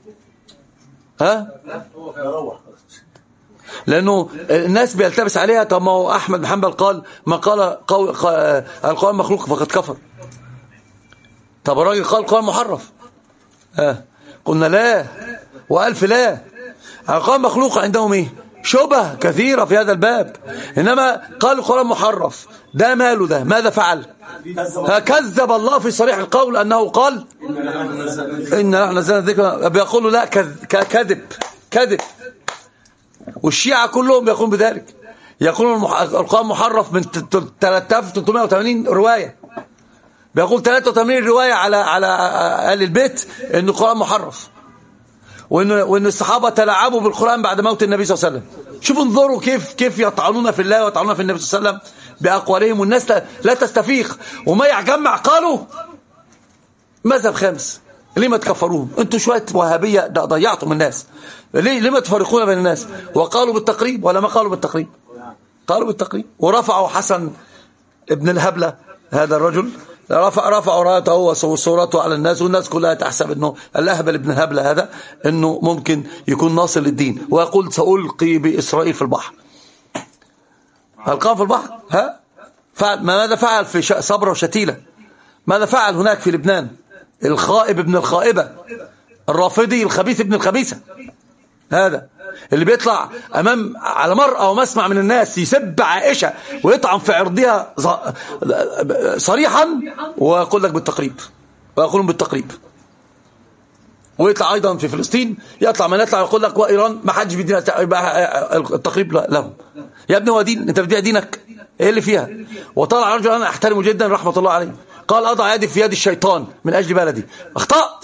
لأنه الناس بيلتبس عليها. طب ما هو أحمد بن حنبل قال ما قال القرآن مخلوق فقد كفر. طب الراجل قال القرآن محرف، قلنا لا وألف لا. القرآن مخلوق عندهم ايه؟ شبه كثيرة في هذا الباب. إنما قال القرآن محرف، ده ماله ده؟ ماذا فعل؟ كذب الله في صريح القول أنه قال إن نحن نزلنا الذكر، بيقولوا لا كذب. والشيعة كلهم بيقولون بذلك، يقولون القرآن محرف من 3380 رواية، بيقول 83 رواية على أهل البيت إن القرآن محرف، وإن الصحابة تلاعبوا بالقرآن بعد موت النبي صلى الله عليه وسلم. شوفوا انظروا كيف يطعنون في الله ويطعنون في النبي صلى الله عليه وسلم بأقوالهم، والناس لا تستفيق وما يجمع. قالوا مذهب خامس، ليه ما تكفروهم؟ انتوا شوية وهابية ضيعتم الناس، ليه ما تفرقون بين الناس؟ وقالوا بالتقريب ولا ما قالوا بالتقريب؟ قالوا بالتقريب. ورفعوا حسن ابن الهبلة هذا الرجل، رفعوا رايته وصورته على الناس، والناس كلها تحسب انه الأهبل ابن الهبلة هذا انه ممكن يكون ناصر للدين، ويقول سألقي بإسرائيل في البحر. ألقاه في البحر. ماذا فعل في صبرا وشتيلة؟ ماذا فعل هناك في لبنان؟ الخائب ابن الخائبة، الرافضي الخبيث ابن الخبيثة، هذا اللي بيطلع أمام على مرأة ومسمع من الناس يسب عائشة ويطعن في عرضها صريحا، ويقول لك بالتقريب، ويقولون بالتقريب. ويطلع أيضا في فلسطين، يطلع من يطلع يقول لك وإيران ما حدش بيدينا التقريب لهم. يا ابني هو دين؟ انت بتبيع دينك؟ ايه اللي فيها؟ وطلع رجل انا احترمه جدا رحمة الله عليه، قال اضع يدي في يد الشيطان من اجل بلدي. اخطأت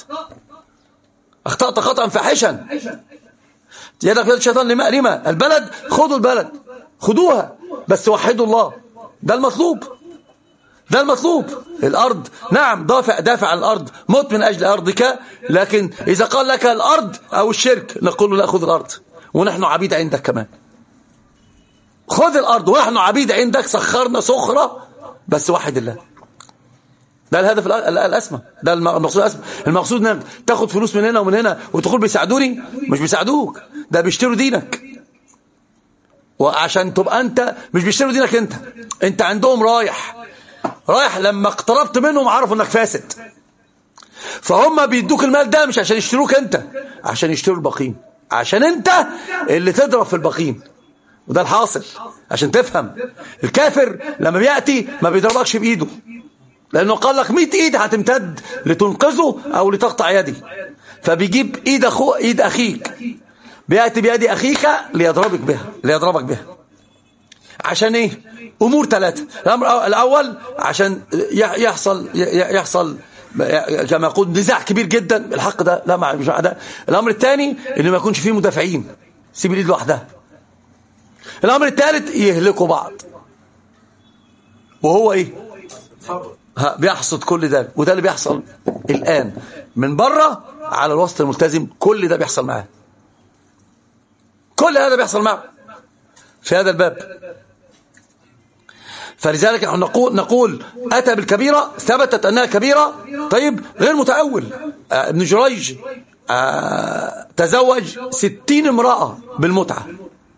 خطأ فاحشا. يدك في يد الشيطان لما؟ البلد، خذوا البلد، خذوها، بس وحدوا الله. ده المطلوب. الارض نعم، دافع عن الارض، موت من اجل ارضك، لكن اذا قال لك الارض او الشرك نقول له لا، خذ الارض ونحن عبيد عندك كمان. خذ الارض ونحن عبيد عندك، سخرنا سخرة، بس وحد الله. ده الهدف الاسمى، ده المقصود الاسمى. المقصود انك تاخد فلوس من هنا ومن هنا وتقول بيساعدوني، مش بيساعدوك، ده بيشتروا دينك. وعشان تبقى انت مش بيشتروا دينك، انت عندهم رايح لما اقتربت منهم عرفوا انك فاسد، فهم بيدوك المال ده مش عشان يشتروك انت، عشان يشتروا الباقين، عشان انت اللي تضرب في الباقين وده الحاصل عشان تفهم. الكافر لما بيأتي ما بيضربكش بإيده، لأنه قال لك 100 إيد هتمتد لتنقذه أو لتقطع يدي، فبيجيب إيد أخيك، بيأتي بيد أخيك ليضربك بها. عشان إيه؟ أمور 3. الأمر الأول عشان يحصل كما يقول نزاع كبير جدا، الحق ده لا مش مع ده. الأمر الثاني إنه ما يكونش فيه مدافعين، سيب الإيد لوحدها. الأمر الثالث يهلكوا بعض، وهو إيه؟ بيحصد كل ده، وده اللي بيحصل الآن من بره على الوسط الملتزم. كل ده بيحصل معاه، كل هذا بيحصل معه في هذا الباب. فلذلك نحن نقول أتى بالكبيرة، ثبتت أنها كبيرة، طيب غير متأول. ابن جريج تزوج 60 امرأة بالمتعة،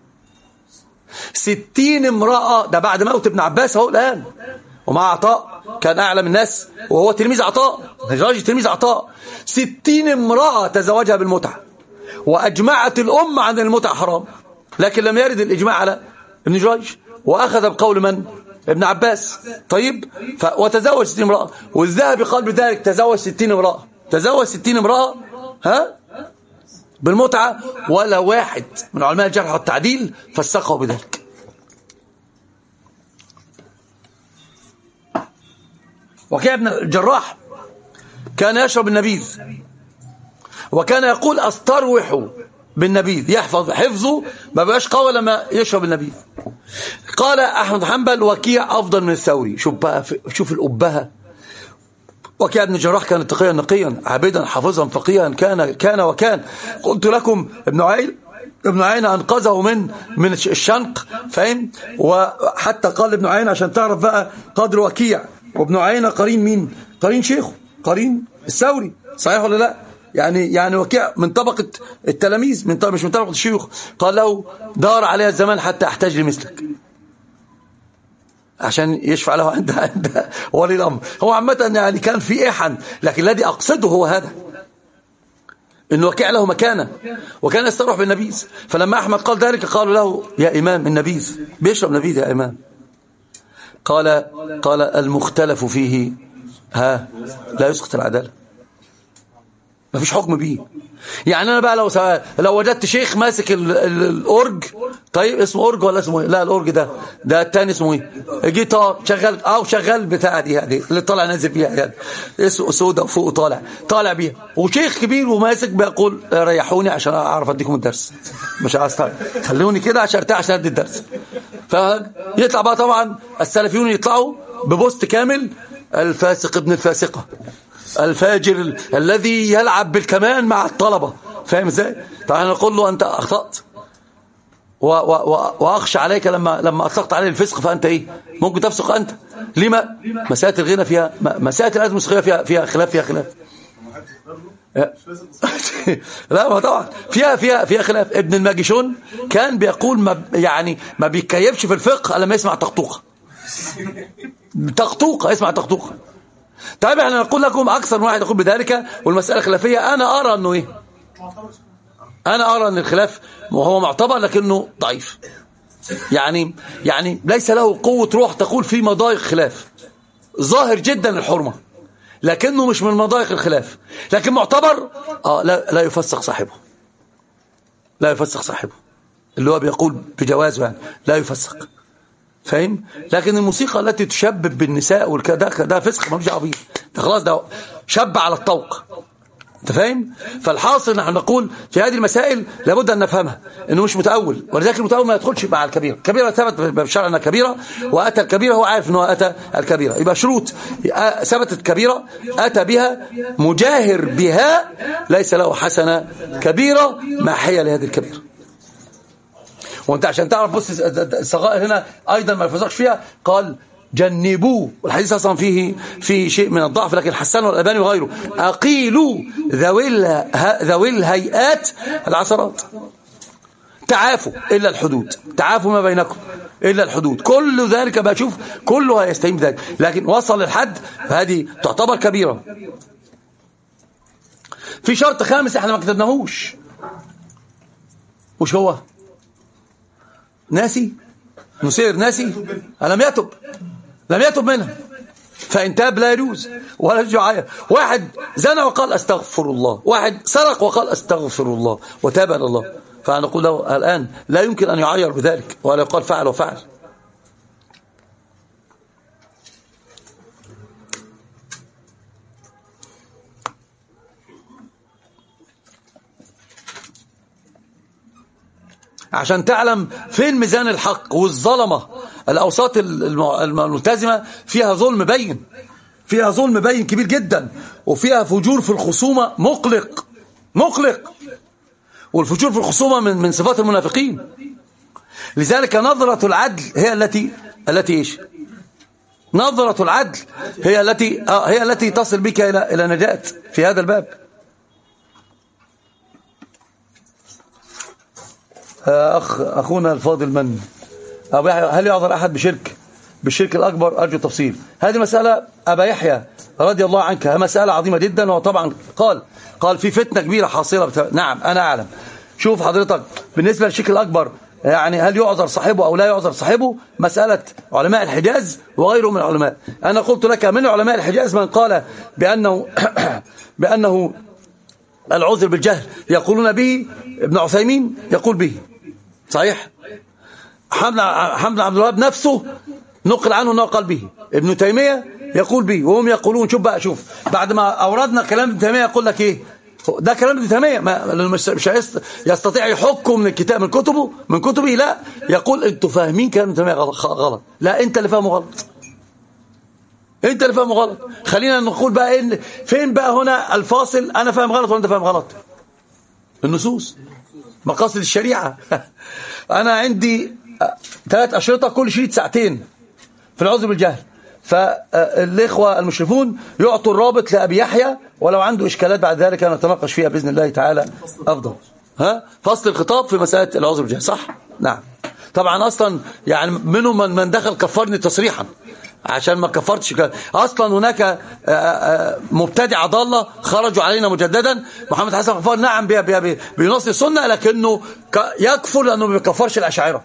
60 امرأة، ده بعد موت ابن عباس اهو الآن، ومع عطاء كان أعلم الناس وهو تلميذ عطاء، ابن جريج تلميذ عطاء. 60 امرأة تزوجها بالمتعة، وأجمعت الأمة عن المتعة حرام، لكن لم يرد الإجماع على ابن جريج، وأخذ بقول من؟ ابن عباس. طيب وتزوج 60 امرأة، والذهبي قال بذلك تزوج 60 امرأة، تزوج 60 امرأة بالمتعة، ولا واحد من علماء الجرح والتعديل فسقه بذلك. وكيع بن الجراح كان يشرب النبيذ، وكان يقول أستروح بالنبيذ، يحفظ حفظه ما بقاش قوي لما يشرب النبيذ. قال أحمد حنبل وكيع أفضل من الثوري. شوف الأبهة. وكيع بن الجراح كان تقيا نقيا عابدا حافظا فقيها، كان قلت لكم ابن عيينة أنقذه من الشنق، فاهم؟ وحتى قال ابن عيينة عشان تعرف بقى قدر وكيع، وابن عيينة قرين مين؟ قرين شيخه، قرين الثوري، صحيح ولا لا؟ يعني وكيع من طبقة التلاميذ، مش من طبقة الشيوخ. قال له دار عليها الزمان حتى احتاج لمثلك، عشان يشفع له عند ولي الأمر. هو عامة يعني كان في إحن، لكن الذي أقصده هو هذا، إن وكيع له مكانة، وكان يستروح بالنبيذ. فلما أحمد قال ذلك قالوا له يا إمام النبيذ بيشرب نبيذ يا إمام. قال المختلف فيه لا يسقط العدالة، ما فيش حكم بيه. يعني انا بقى لو وجدت شيخ ماسك الاورج، طيب اسمه اورج ولا اسمه ايه؟ لا الاورج ده الثاني اسمه ايه؟ جيتار شغال بتاع دي يعني اللي طالع نازل بيها يعني، اسمه سودا وفوق طالع بيها، وشيخ كبير وماسك بيقول ريحوني عشان اعرف اديكم الدرس، مش عايز خلوني كده عشان ارتاح عشان ادي الدرس. فيطلع بقى طبعا السلفيون يطلعوا ببوست كامل: الفاسق ابن الفاسقة، الفاجر الذي يلعب بالكمان مع الطلبة، فاهم ازاي؟ طبعا نقول له انت اخطأت، واخشى عليك لما اطلقت عليه الفسق، فانت ايه؟ ممكن تفسق انت. لما؟ مسألة الغنى فيها، مسألة الأدب الموسيقية فيها خلاف. لا ما طبعا فيها خلاف. ابن الماجشون كان بيقول ما بيتكيفش في الفقه لما يسمع طقطوقة، يسمع طقطوقة. طيب احنا نقول لكم اكثر من واحد يقول بذلك، والمسألة خلافية. انا ارى انه ايه؟ انا ارى ان الخلاف وهو معتبر لكنه ضعيف، يعني ليس له قوة روح تقول في مضايق خلاف، ظاهر جدا الحرمة لكنه مش من مضايق الخلاف، لكن معتبر لا يفسق صاحبه، اللي هو بيقول بجوازه، يعني لا يفسق، فاهم؟ لكن الموسيقى التي تشبب بالنساء والكذا ده فسق ملوش دعوه بيه، ده خلاص ده شب على الطوق، انت فاهم؟ فالحاصل نحن نقول في هذه المسائل لابد ان نفهمها انه مش متأول، ولذلك المتأول ما يدخلش مع الكبيره. الكبيره ثبت بالشرع انها كبيره، واتى الكبيره هو عارف انه اتى الكبيره، يبقى شروط ثبتت كبيره اتى بها مجاهر بها ليس له حسنه كبيره ما حيل لهذه الكبيره. وانت عشان تعرف بص الصغائر هنا ايضا ما يفرقش فيها، قال جنبوه، والحديث اصلا فيه شيء من الضعف لكن حسنه الألباني وغيره، اقيلوا ذوي الهيئات العثرات، تعافوا الا الحدود، تعافوا ما بينكم الا الحدود، كل ذلك بشوف كله هيستهين بذلك، لكن وصل للحد فهذه تعتبر كبيره. في شرط خامس احنا ما كتبناهوش، وش هو؟ ناسي نسير ناسي لم يتب منها، فإن تاب لا يجوز ولا يرجع. واحد زنى وقال أستغفر الله، واحد سرق وقال أستغفر الله وتاب إلى الله، فنقول له الآن لا يمكن أن يعير بذلك ولا يقال فعل وفعل. عشان تعلم فين ميزان الحق والظلمة. الأوساط الملتزمة فيها ظلم بين، فيها ظلم بين كبير جدا، وفيها فجور في الخصومة مقلق، والفجور في الخصومة من صفات المنافقين. لذلك نظرة العدل هي التي ايش؟ نظرة العدل هي التي تصل بك إلى نجاة في هذا الباب. أخونا الفاضل من هل يعذر أحد بالشرك الأكبر؟ أرجو تفصيل هذه مسألة. أبا يحيى رضي الله عنك مسألة عظيمة جدا، وطبعا قال في فتنة كبيرة حاصلة. نعم أنا أعلم. شوف حضرتك بالنسبة للشرك الأكبر، يعني هل يعذر صاحبه أو لا يعذر صاحبه؟ مسألة علماء الحجاز وغيرهم من العلماء. أنا قلت لك من علماء الحجاز من قال بأنه العذر بالجهل يقولون به، ابن عثيمين يقول به صحيح، حمد عبد الوهاب نفسه نقل عنه أنه قال به، ابن تيمية يقول به، وهم يقولون شوف بعد ما أوردنا كلام ابن تيمية يقول لك إيه؟ ده كلام ابن تيمية، مش يستطيع يحكم من كتبه لا، يقول انتوا فاهمين كلام ابن تيمية غلط. لا، انت اللي فاهمه غلط. خلينا نقول بقى فين بقى هنا الفاصل؟ انا فاهم غلط وانت فاهم غلط. النصوص، مقاصد الشريعة. انا عندي 3 أشرطة، كل شريط ساعتين في العذر بالجهل، فالإخوة المشرفون يعطوا الرابط لأبي يحيى، ولو عنده إشكالات بعد ذلك نتناقش فيها بإذن الله تعالى أفضل. فصل الخطاب في مسألة العذر بالجهل، صح؟ نعم. طبعا أصلا يعني منهم من دخل كفرني تصريحا عشان ما كفرتش. أصلا هناك مبتدع ضالة خرجوا علينا مجددا. محمد حسن غفار نعم بينصر السنة، لكنه يكفر لأنه ما بيكفرش الأشاعرة.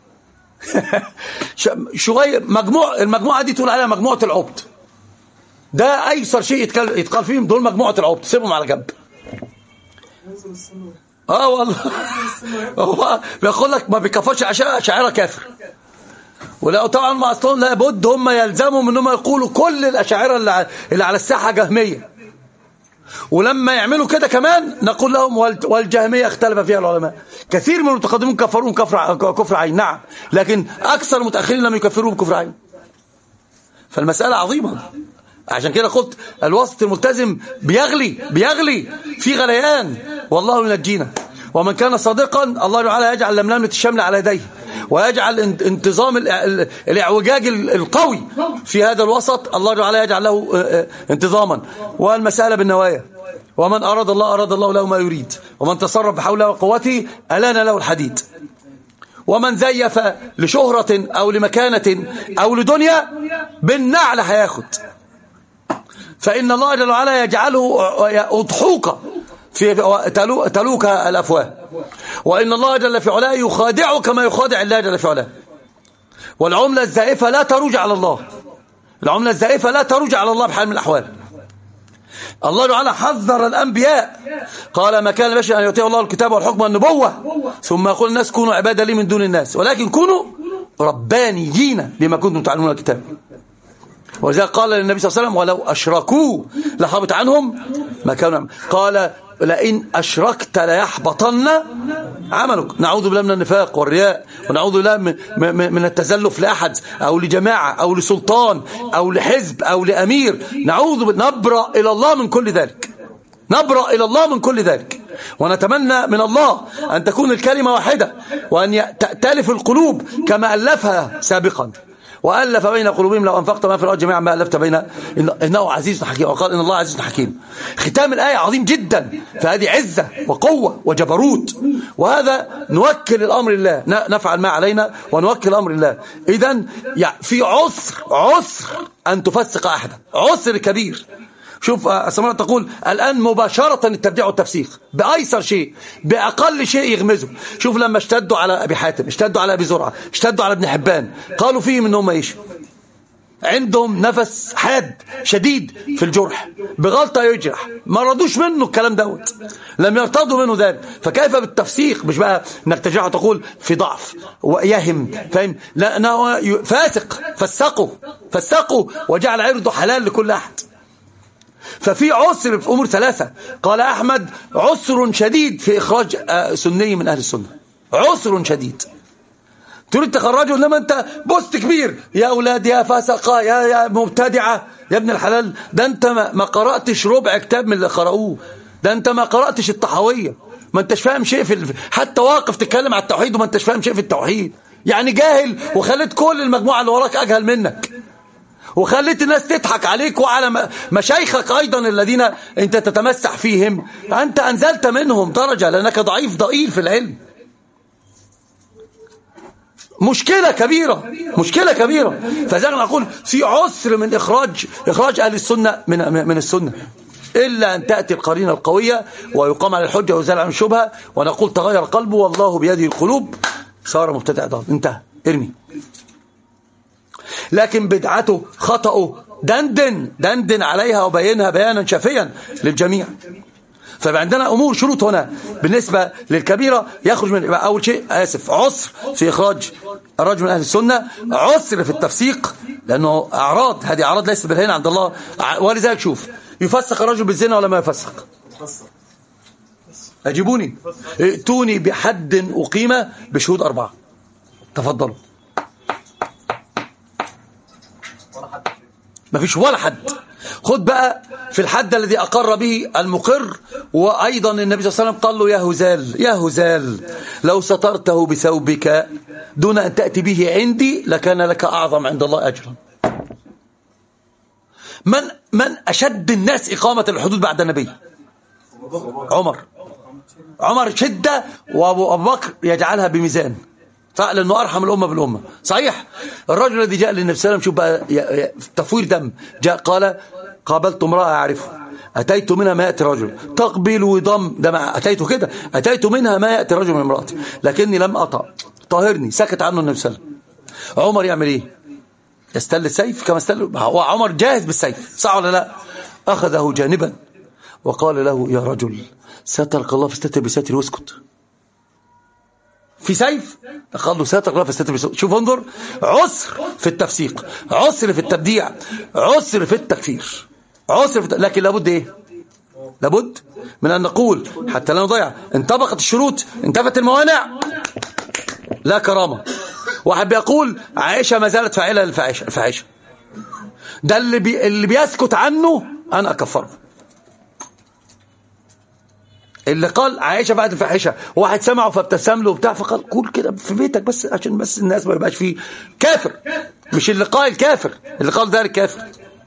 شوية المجموعة دي تقول عليها مجموعة العبد. ده أيسر شيء يتقال فيهم، دول مجموعة العبد، سيبهم على جنب. والله هو بيقول لك ما بيكفرش الأشاعرة كافر. ولا طبعا ما اصلا لابد هم يلزموا انهم يقولوا كل الاشاعره اللي على الساحه جهميه، ولما يعملوا كده كمان نقول لهم والجهميه اختلف فيها العلماء. كثير من المتقدمين كفروهم كفر عين، نعم، لكن اكثر المتاخرين لم يكفروهم كفر عين. فالمساله عظيمه. عشان كده قلت الوسط الملتزم بيغلي في غليان، والله ينجينا. ومن كان صادقا الله تعالى يجعل لملمة الشمل على يديه، ويجعل انتظام الاعوجاج القوي في هذا الوسط الله تعالى يجعل له انتظاما. والمسألة بالنوايا، ومن أراد الله له ما يريد، ومن تصرف بحوله وقوته ألان له الحديد. ومن زيف لشهرة أو لمكانة أو لدنيا بالنعل هياخد، فإن الله جل وعلا يجعله أضحوك في تلوك الأفواه، وإن الله جل في علاه يخادعه كما يخادع الله جل في علاه. والعملة الزائفة لا تروج على الله، العملة الزائفة لا تروج على الله بحال من الأحوال. الله تعالى حذر الأنبياء، قال ما كان لبشر أن يؤتيه الله الكتاب والحكم والنبوة ثم يقول الناس كونوا عبادا لي من دون الناس ولكن كونوا ربانيين بما كنتم تعلمون الكتاب. ولذلك قال للنبي صلى الله عليه وسلم ولو أشركوا لحبط عنهم ما كانوا. قال لئن أشركت ليحبطن عملك. نعوذ بالله من النفاق والرياء، ونعوذ بالله من التزلف لأحد أو لجماعة أو لسلطان أو لحزب أو لأمير. نبرأ إلى الله من كل ذلك، نبرأ إلى الله من كل ذلك، ونتمنى من الله أن تكون الكلمة واحدة، وأن تألف القلوب كما ألفها سابقا، وألف بين قلوبهم لو أنفقت ما في الأرض جميعا ما ألفت بين إنه عزيز حكيم. وقال إن الله عزيز حكيم. ختام الآية عظيم جدا، فهذه عزة وقوة وجبروت، وهذا نوكل الأمر لله، نفعل ما علينا ونوكل الأمر لله. إذن في عسر أن تفسق أحدا، عسر كبير. شوف سمرة تقول الآن مباشرة التبديع والتفسيق بأيسر شيء، بأقل شيء يغمزه. شوف لما اشتدوا على أبي حاتم، اشتدوا على أبي زرعة، اشتدوا على ابن حبان، قالوا فيهم إنهم ايش؟ عندهم نفس حاد شديد في الجرح، بغلطة يجرح، ما رضوش منه الكلام دوت، لم يرتضوا منه ذلك. فكيف بالتفسيق؟ مش بقى انك ترجع تقول في ضعف ويهم، فاهم؟ لا، انه فاسق، فسقوا وجعل عرضه حلال لكل احد. ففي عسر في امور ثلاثة. قال احمد عسر شديد في اخراج سني من اهل السنة، عسر شديد. تريد تخرجه، انما انت بوست كبير، يا اولاد يا فاسقة يا مبتدعة يا ابن الحلال. ده انت ما قرأتش ربع كتاب من اللي قرأوه، ده انت ما قرأتش الطحاوية، ما انتش فاهم شيء حتى واقف تتكلم على التوحيد وما انتش فاهم شيء في التوحيد، يعني جاهل، وخليت كل المجموعة اللي وراك اجهل منك، وخليت الناس تضحك عليك وعلى مشايخك ايضا الذين انت تتمسح فيهم. انت انزلت منهم درجة لانك ضعيف ضئيل في العلم. مشكلة كبيرة. فزي ما نقول في عسر من إخراج أهل السنة من السنة، إلا أن تأتي القرينة القوية ويقام على الحجة ويزال عن الشبهة، ونقول تغير قلبه والله بيده القلوب، صار مبتدع ضال، انتهى، ارمي. لكن بدعته خطأه دندن عليها وبينها بيانا شافيا للجميع. فعندنا أمور شروط هنا بالنسبة للكبيرة يخرج من أول شيء عسر في إخراج الرجل من أهل السنة، عسر في التفسيق، لأنه هذه أعراض ليست بالهين عند الله. ولذلك شوف، يفسق الرجل بالزنا ولا ما يفسق؟ أجيبوني، ائتوني بحد أقيمة بشهود 4. تفضلوا. ما فيش ولا حد. خد بقى في الحد الذي أقر به المقر، وأيضا النبي صلى الله عليه وسلم قال له يا هزال لو سترته بثوبك دون أن تأتي به عندي لكان لك أعظم عند الله أجرا. من أشد الناس إقامة الحدود بعد النبي؟ عمر شدة، وأبو بكر يجعلها بميزان، لأنه أرحم الأمة بالأمة. صحيح. الرجل الذي جاء للنبي صلى الله عليه وسلم، شوف بقى تفوير دم، جاء قال قابلت امرأة أعرفها، أتيت منها ما يأتي رجل تقبل وضم ده، أتيت منها ما يأتي رجل من امرأتي لكني لم أطع، طاهرني. سكت عنه النبي صلى الله عليه وسلم. عمر يعمل إيه؟ يستل السيف كما استل، هو عمر جاهز بالسيف، صح ولا لا؟ أخذه جانبا وقال له يا رجل سترك الله فاستتر بستر واسكت. في سيف قال له ساتر الله فاستتر بستر. شوف انظر، عسر في التفسيق، عسر في التبديع، عسر في التكفير، لكن لابد ايه؟ لابد من ان نقول حتى لا نضيع، انطبقت الشروط، انتفت الموانع، لا كرامة. واحد بيقول عائشة ما زالت فاعلة الفاحشة، ده اللي بيسكت عنه انا اكفره. اللي قال عائشة بعد الفاحشة، واحد سمعه فابتسم له وبتاع، فقال قول كده في بيتك بس عشان بس الناس ما يبقاش فيه كافر. مش اللي قال كافر، اللي قال ذلك كافر،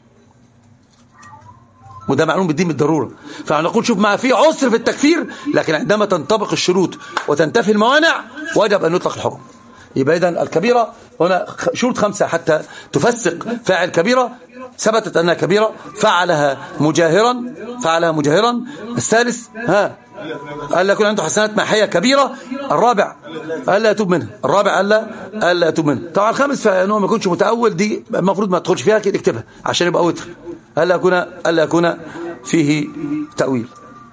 وده معلوم بالدين بالضرورة. فنقول شوف، ما في عسر في التكفير، لكن عندما تنطبق الشروط وتنتفي الموانع وجب أن يطلق الحكم. يبقى إذن الكبيرة هنا شروط 5 حتى تفسق فاعل كبيرة، ثبتت أنها كبيرة، فعلها مجاهرا. الثالث ألا يكون عنده حسنات محية كبيرة. الرابع ألا يتوب منها. ألا يتوب منها. طبعا الخامس فإنه ما يكونش متأول، دي المفروض ما تدخلش فيها كده، اكتبها عشان يبقى وتر. ألا يكون فيه تأويل.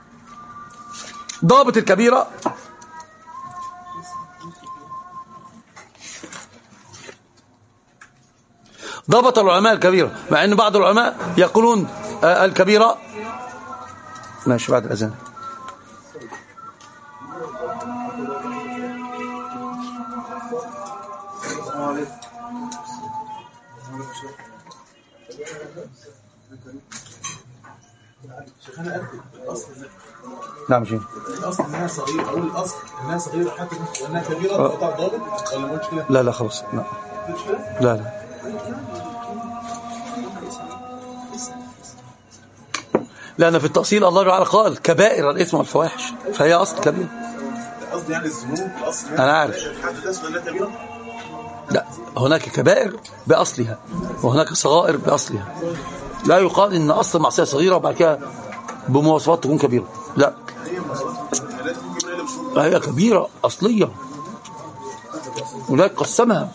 ضابط الكبيرة ضبط العلماء الكبيرة، مع أن بعض العلماء يقولون الكبيرة ماشي بعد الأذان. نعم شيء الاصل انها صغيره، اقول الاصل انها صغيره حتى وانها كبيره تقطع الضابط، ولا مشكله؟ لا خلاص، لا لأن في التأصيل الله تعالى قال كبائر الإثم والفواحش، فهي أصل كبيرة. قصدي يعني الذنوب الاصل أنا عارف. حتى تسمى انها كبيره؟ لا، هناك كبائر بأصلها وهناك صغائر بأصلها. لا يقال ان اصل المعصيه صغيره وبعد كده بمواصفات تكون كبيره، لا هي كبيره اصليه ولذلك قسمها.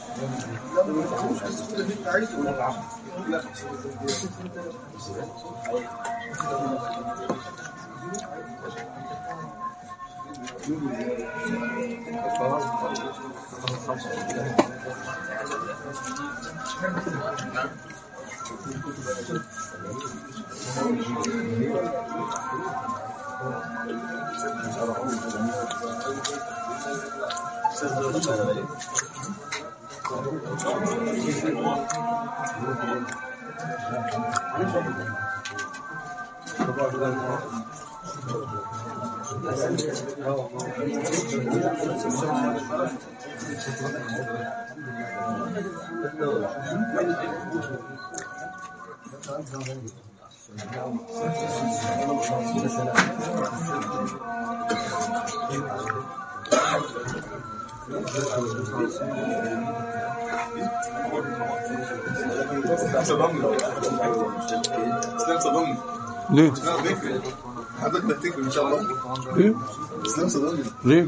ليه؟ حضرتك بتكتب ان شاء الله. ليه؟ اسلام صدقني. ليه؟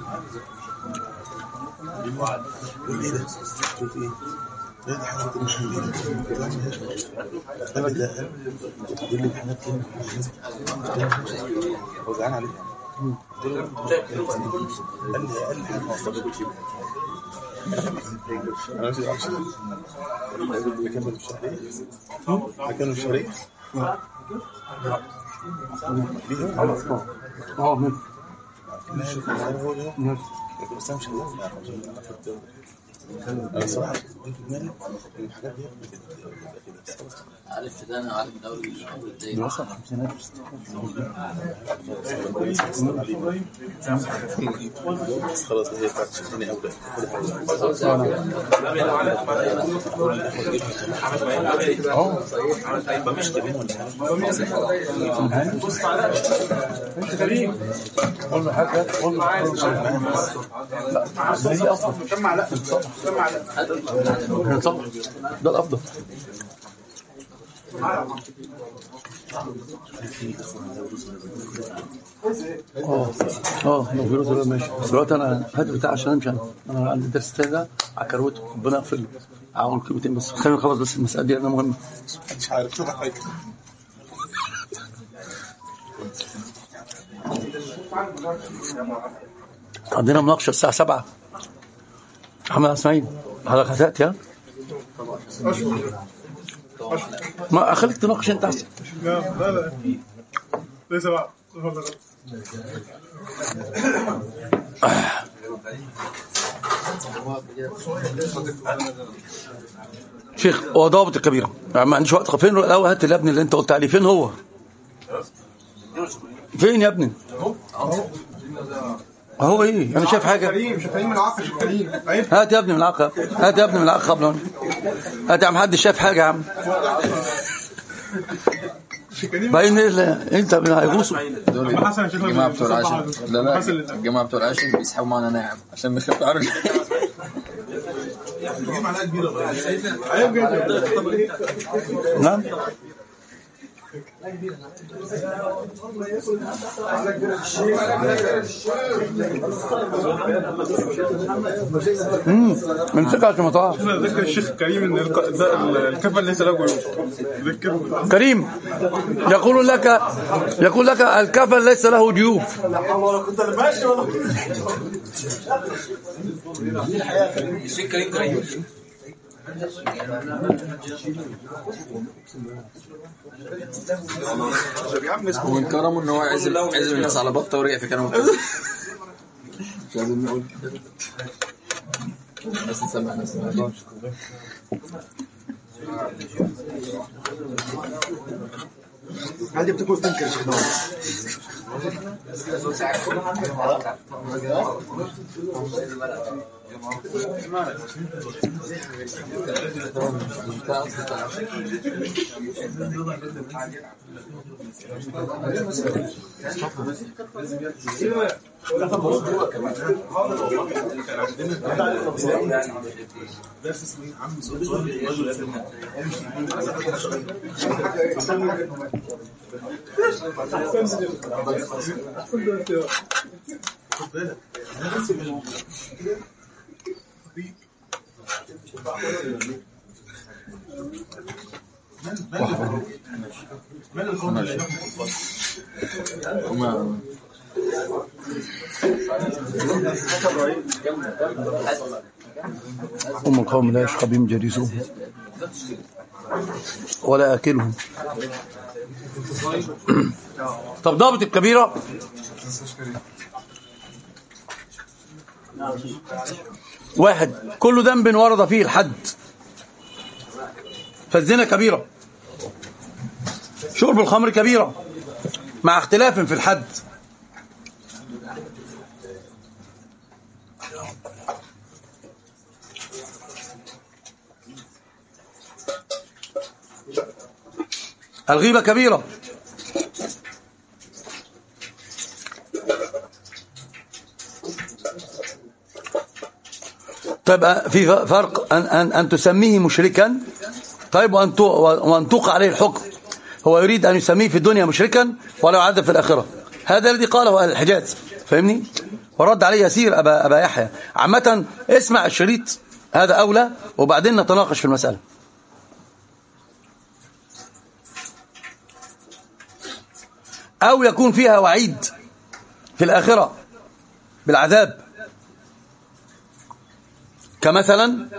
ايه ده؟ شوف ايه؟ لا دي حاجه مش موجوده. ابدا يقول لي حاجات كده وزعان عليها. قال لي اقل حاجه ما وصلتش. انا مش عارف مكان الشهريه. مكان الشهريه. بس انا مش انا صراحه كنت في دماغي الحاجات دي عارف ده، انا عارف دوري الدوري وصل 50,000 بس خلاص هي بتاعت شفتني اولى مش كبير ولا انت كريم قول له حاجه، قول له لا زي اصلا سمع، لا سمع، لا طبعا ده الافضل. لو فيروس ولا ماشي دلوقتي. انا هات بتاع عشان امشي. انا عندي درس تاني ده على كروته، ربنا يغفر له. اقول كلمتين بس، خلينا نخلص بس المسألة دي لانها مهمة. مش عارف حاجه. عندنا مناقشة الساعة 7. محمد اسماعيل حضرتك هتأتي؟ ها؟ ما أخليك تناقش أنت أحسن. لا ليس بعد. شيخ هو ضابط الكبيرة ما عنديش وقت. فين الأول؟ هات الابن اللي أنت قلت عليه. فين هو؟ فين يا ابني؟ هو ايه؟ انا شايف حاجه. كريم شيخ كريم العقل. شيخ كريم هات يا ابني من العقل. هات يا ابني من العقل قبل. هات يا عم، حد شايف حاجه يا عم؟ باين انت من هيبوسوا الجماعه بتوع العاشر. لا الجماعه بتوع العاشر بيسحبوا معنا ناعم عشان نخف عرج. نعم. من ثقة المطاعم. ذكر الشيخ كريم ان الكفن ليس له جيوب. كريم يقول لك الكفن ليس له جيوب. الشيخ كريم ومن كرمه ان هو عزم الناس على بطه ورقع في كلامه. مش لازم نقول بس نسمع ناس. عادي بتكون تنكر شيخ. هم القوم لا يشقى بهم جليسهم ولا آكلهم. طب ضابط الكبيرة واحد كل ذنب ورد فيه الحد، فالزنا كبيرة، شرب الخمر كبيرة مع اختلاف في الحد. الغيبة كبيرة، طيب في فرق أن تسميه مشركا، طيب وأن توقع عليه الحكم. هو يريد أن يسميه في الدنيا مشركا ولا يعذب في الآخرة. هذا الذي قاله أهل الحجاز، فهمني؟ ورد عليه يسير أبا يحيى. عامة اسمع الشريط هذا أولى وبعدين نتناقش في المسألة. أو يكون فيها وعيد في الآخرة بالعذاب، كمثلا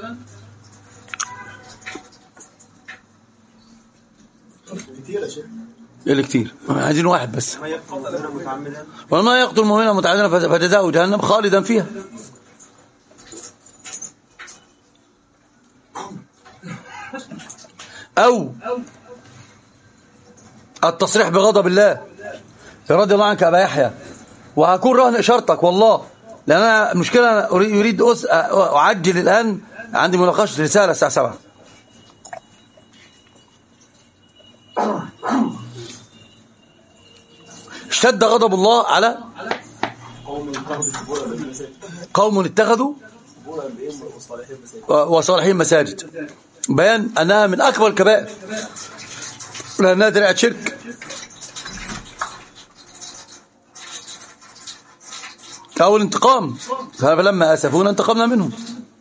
اللي كتير عايزين واحد بس، وما يقتل مؤمنا متعمدا فجزاؤه جهنم خالدا فيها. أو التصريح بغضب الله رضي الله عنك أبا يحيى. وهكون رهن إشارتك والله، لأن أنا المشكلة يريد أعجل الآن، عندي مناقشة رسالة الساعة 7. اشتد غضب الله على قوم اتخذوا وصالحين مساجد، بيان أنها من أكبر الكبائر لأنها ذريعة شرك. أو الانتقام، فلما أسفونا انتقمنا منهم.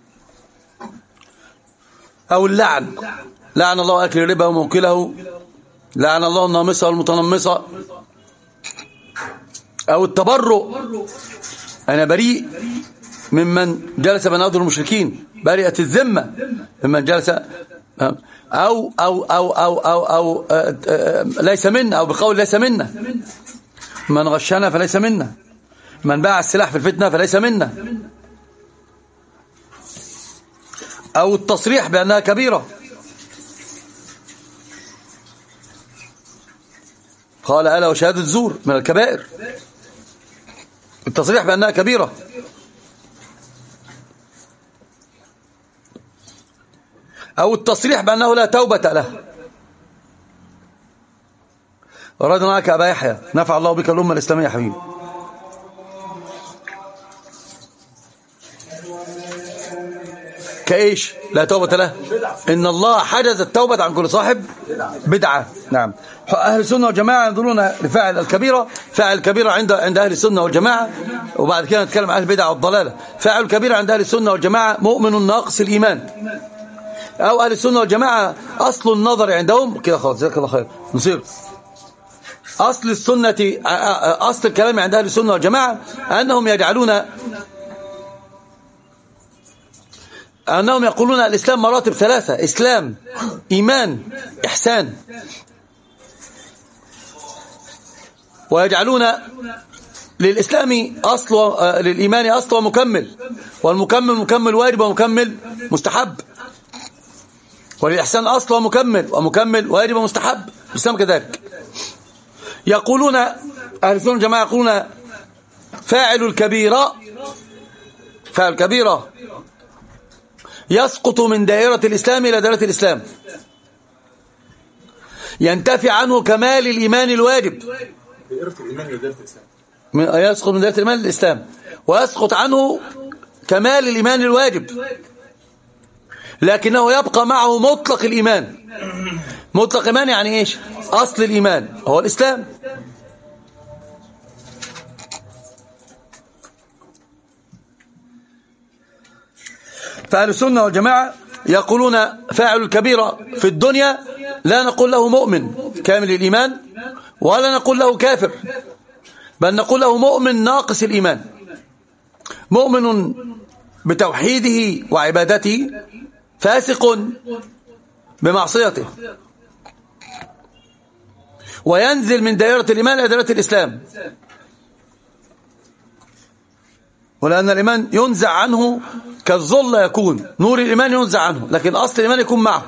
أو اللعن، لعن الله أكل الربا وموكله، لعن الله النامصة والمتنمصة. أو التبرؤ، أنا بريء ممن جلس بين أظهر المشركين، بريئة الذمة ممن جلس. أو أو أو أو أو, أو ليس منا، أو بقول ليس منا، من غشنا فليس منا، من باع السلاح في الفتنة فليس منا. أو التصريح بأنها كبيرة، قال ألا وشهادة الزور من الكبائر، التصريح بأنها كبيرة. أو التصريح بأنه لا توبة له. ورد معك أبا يحيى، نفع الله بك الأمة الإسلامية يا حبيبي. كإيش لا توبة له؟ إن الله حجز التوبة عن كل صاحب بدعة. نعم، أهل السنة والجماعة ينظرون لفاعل الكبيرة، فاعل الكبيرة عند أهل السنة والجماعة، وبعد كده نتكلم عن البدعة والضلالة. فاعل الكبيرة عند أهل السنة والجماعة مؤمن ناقص الإيمان. أو أهل السنة والجماعة أصل النظر عندهم كده خلاص، جزاك الله خير نصير. أصل السنة، أصل الكلام عند أهل السنة والجماعة أنهم يقولون الإسلام مراتب ثلاثة: إسلام، إيمان، إحسان. ويجعلون للإسلام أصل، للإيمان أصل ومكمل، والمكمل مكمل واجب ومكمل مستحب، وللإحسان أصل ومكمل واجب ومستحب، الإسلام كذلك. يقولون أهل السنة والجماعة يقولون فاعل الكبيرة يسقط من دائرة الإسلام إلى دائرة الإسلام، ينتفي عنه كمال الإيمان الواجب. دائرة الإيمان إلى دائرة الإسلام. يسقط من دائرة الإيمان للإسلام، ويسقط عنه كمال الإيمان الواجب، لكنه يبقى معه مطلق الإيمان. مطلق الإيمان يعني إيش؟ أصل الإيمان هو الإسلام. فأهل السنة والجماعة يقولون فاعل الكبيرة في الدنيا لا نقول له مؤمن كامل الإيمان، ولا نقول له كافر، بل نقول له مؤمن ناقص الإيمان، مؤمن بتوحيده وعبادته، فاسق بمعصيته، وينزل من دائرة الإيمان إلى دائرة الإسلام. ولأن الإيمان ينزع عنه كالظل يكون، نور الإيمان ينزع عنه، لكن أصل الإيمان يكون معه.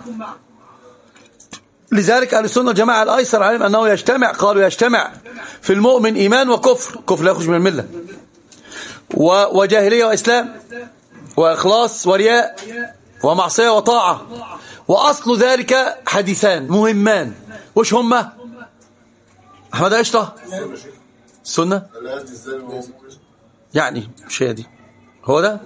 لذلك أهل السنة والجماعة الأيسر عليهم أنه يجتمع في المؤمن إيمان وكفر، كفر لا يخرج من الملة، وجاهلية وإسلام، وإخلاص ورياء، ومعصية وطاعة. وأصل ذلك حديثان مهمان، وش هما؟ أحمد قشطة السنة يعني مش هي دي، هو ده.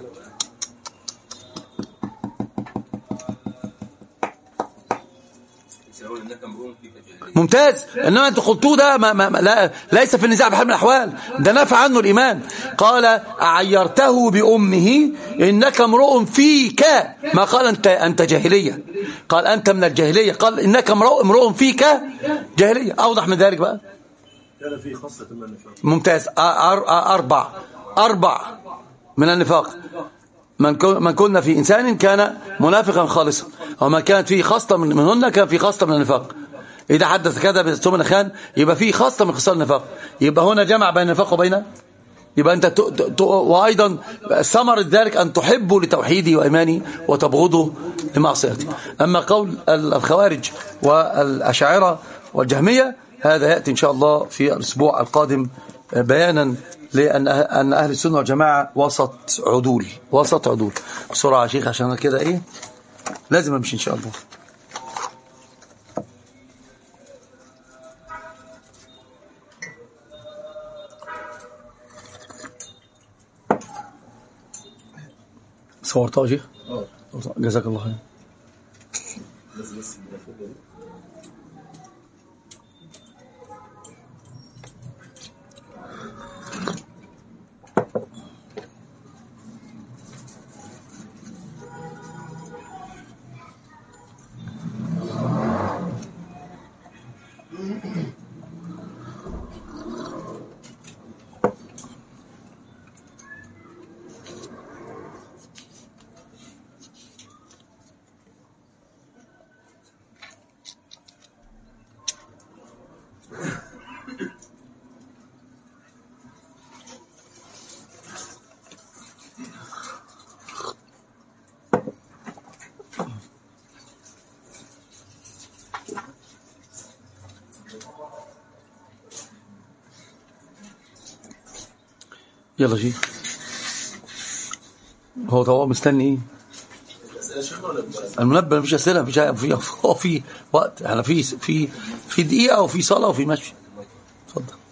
ممتاز. انما انت قلتوه ده لا ليس في النزاع بحال من الاحوال، ده نفى عنه الايمان. قال اعيرته بامه انك امرؤ فيك، ما قال انت جاهليه، قال انت من الجاهليه، قال انك امرؤ فيك جاهليه. اوضح من ذلك بقى كان فيه خاصة من النفاق. ممتاز. أربع من النفاق. من كنا في إنسان كان منافقا خالصا، وما كانت فيه خاصة منهن كان فيه خاصة من النفاق. إذا حدث كذا ثم خان يبقى فيه خاصة من خصال النفاق، يبقى هنا جمع بين النفاق وبين، يبقى أنت وأيضا ثمرة ذلك أن تحبه لتوحيده وإيمانه وتبغضه لمعصيته. أما قول الخوارج والأشاعرة والجهمية هذا يأتي إن شاء الله في الأسبوع القادم بيانا لأن أهل السنة والجماعة وسط عدول. بسرعة يا شيخ عشان كده إيه لازم أمشي إن شاء الله. صورتها يا شيخ؟ جزاك الله خير. يلا شيخ. هو طبعا مستني ايه؟ المنبه مفيش اسئله، مفيش في وقت، احنا في دقيقه وفي صلاه وفي مشي. اتفضل.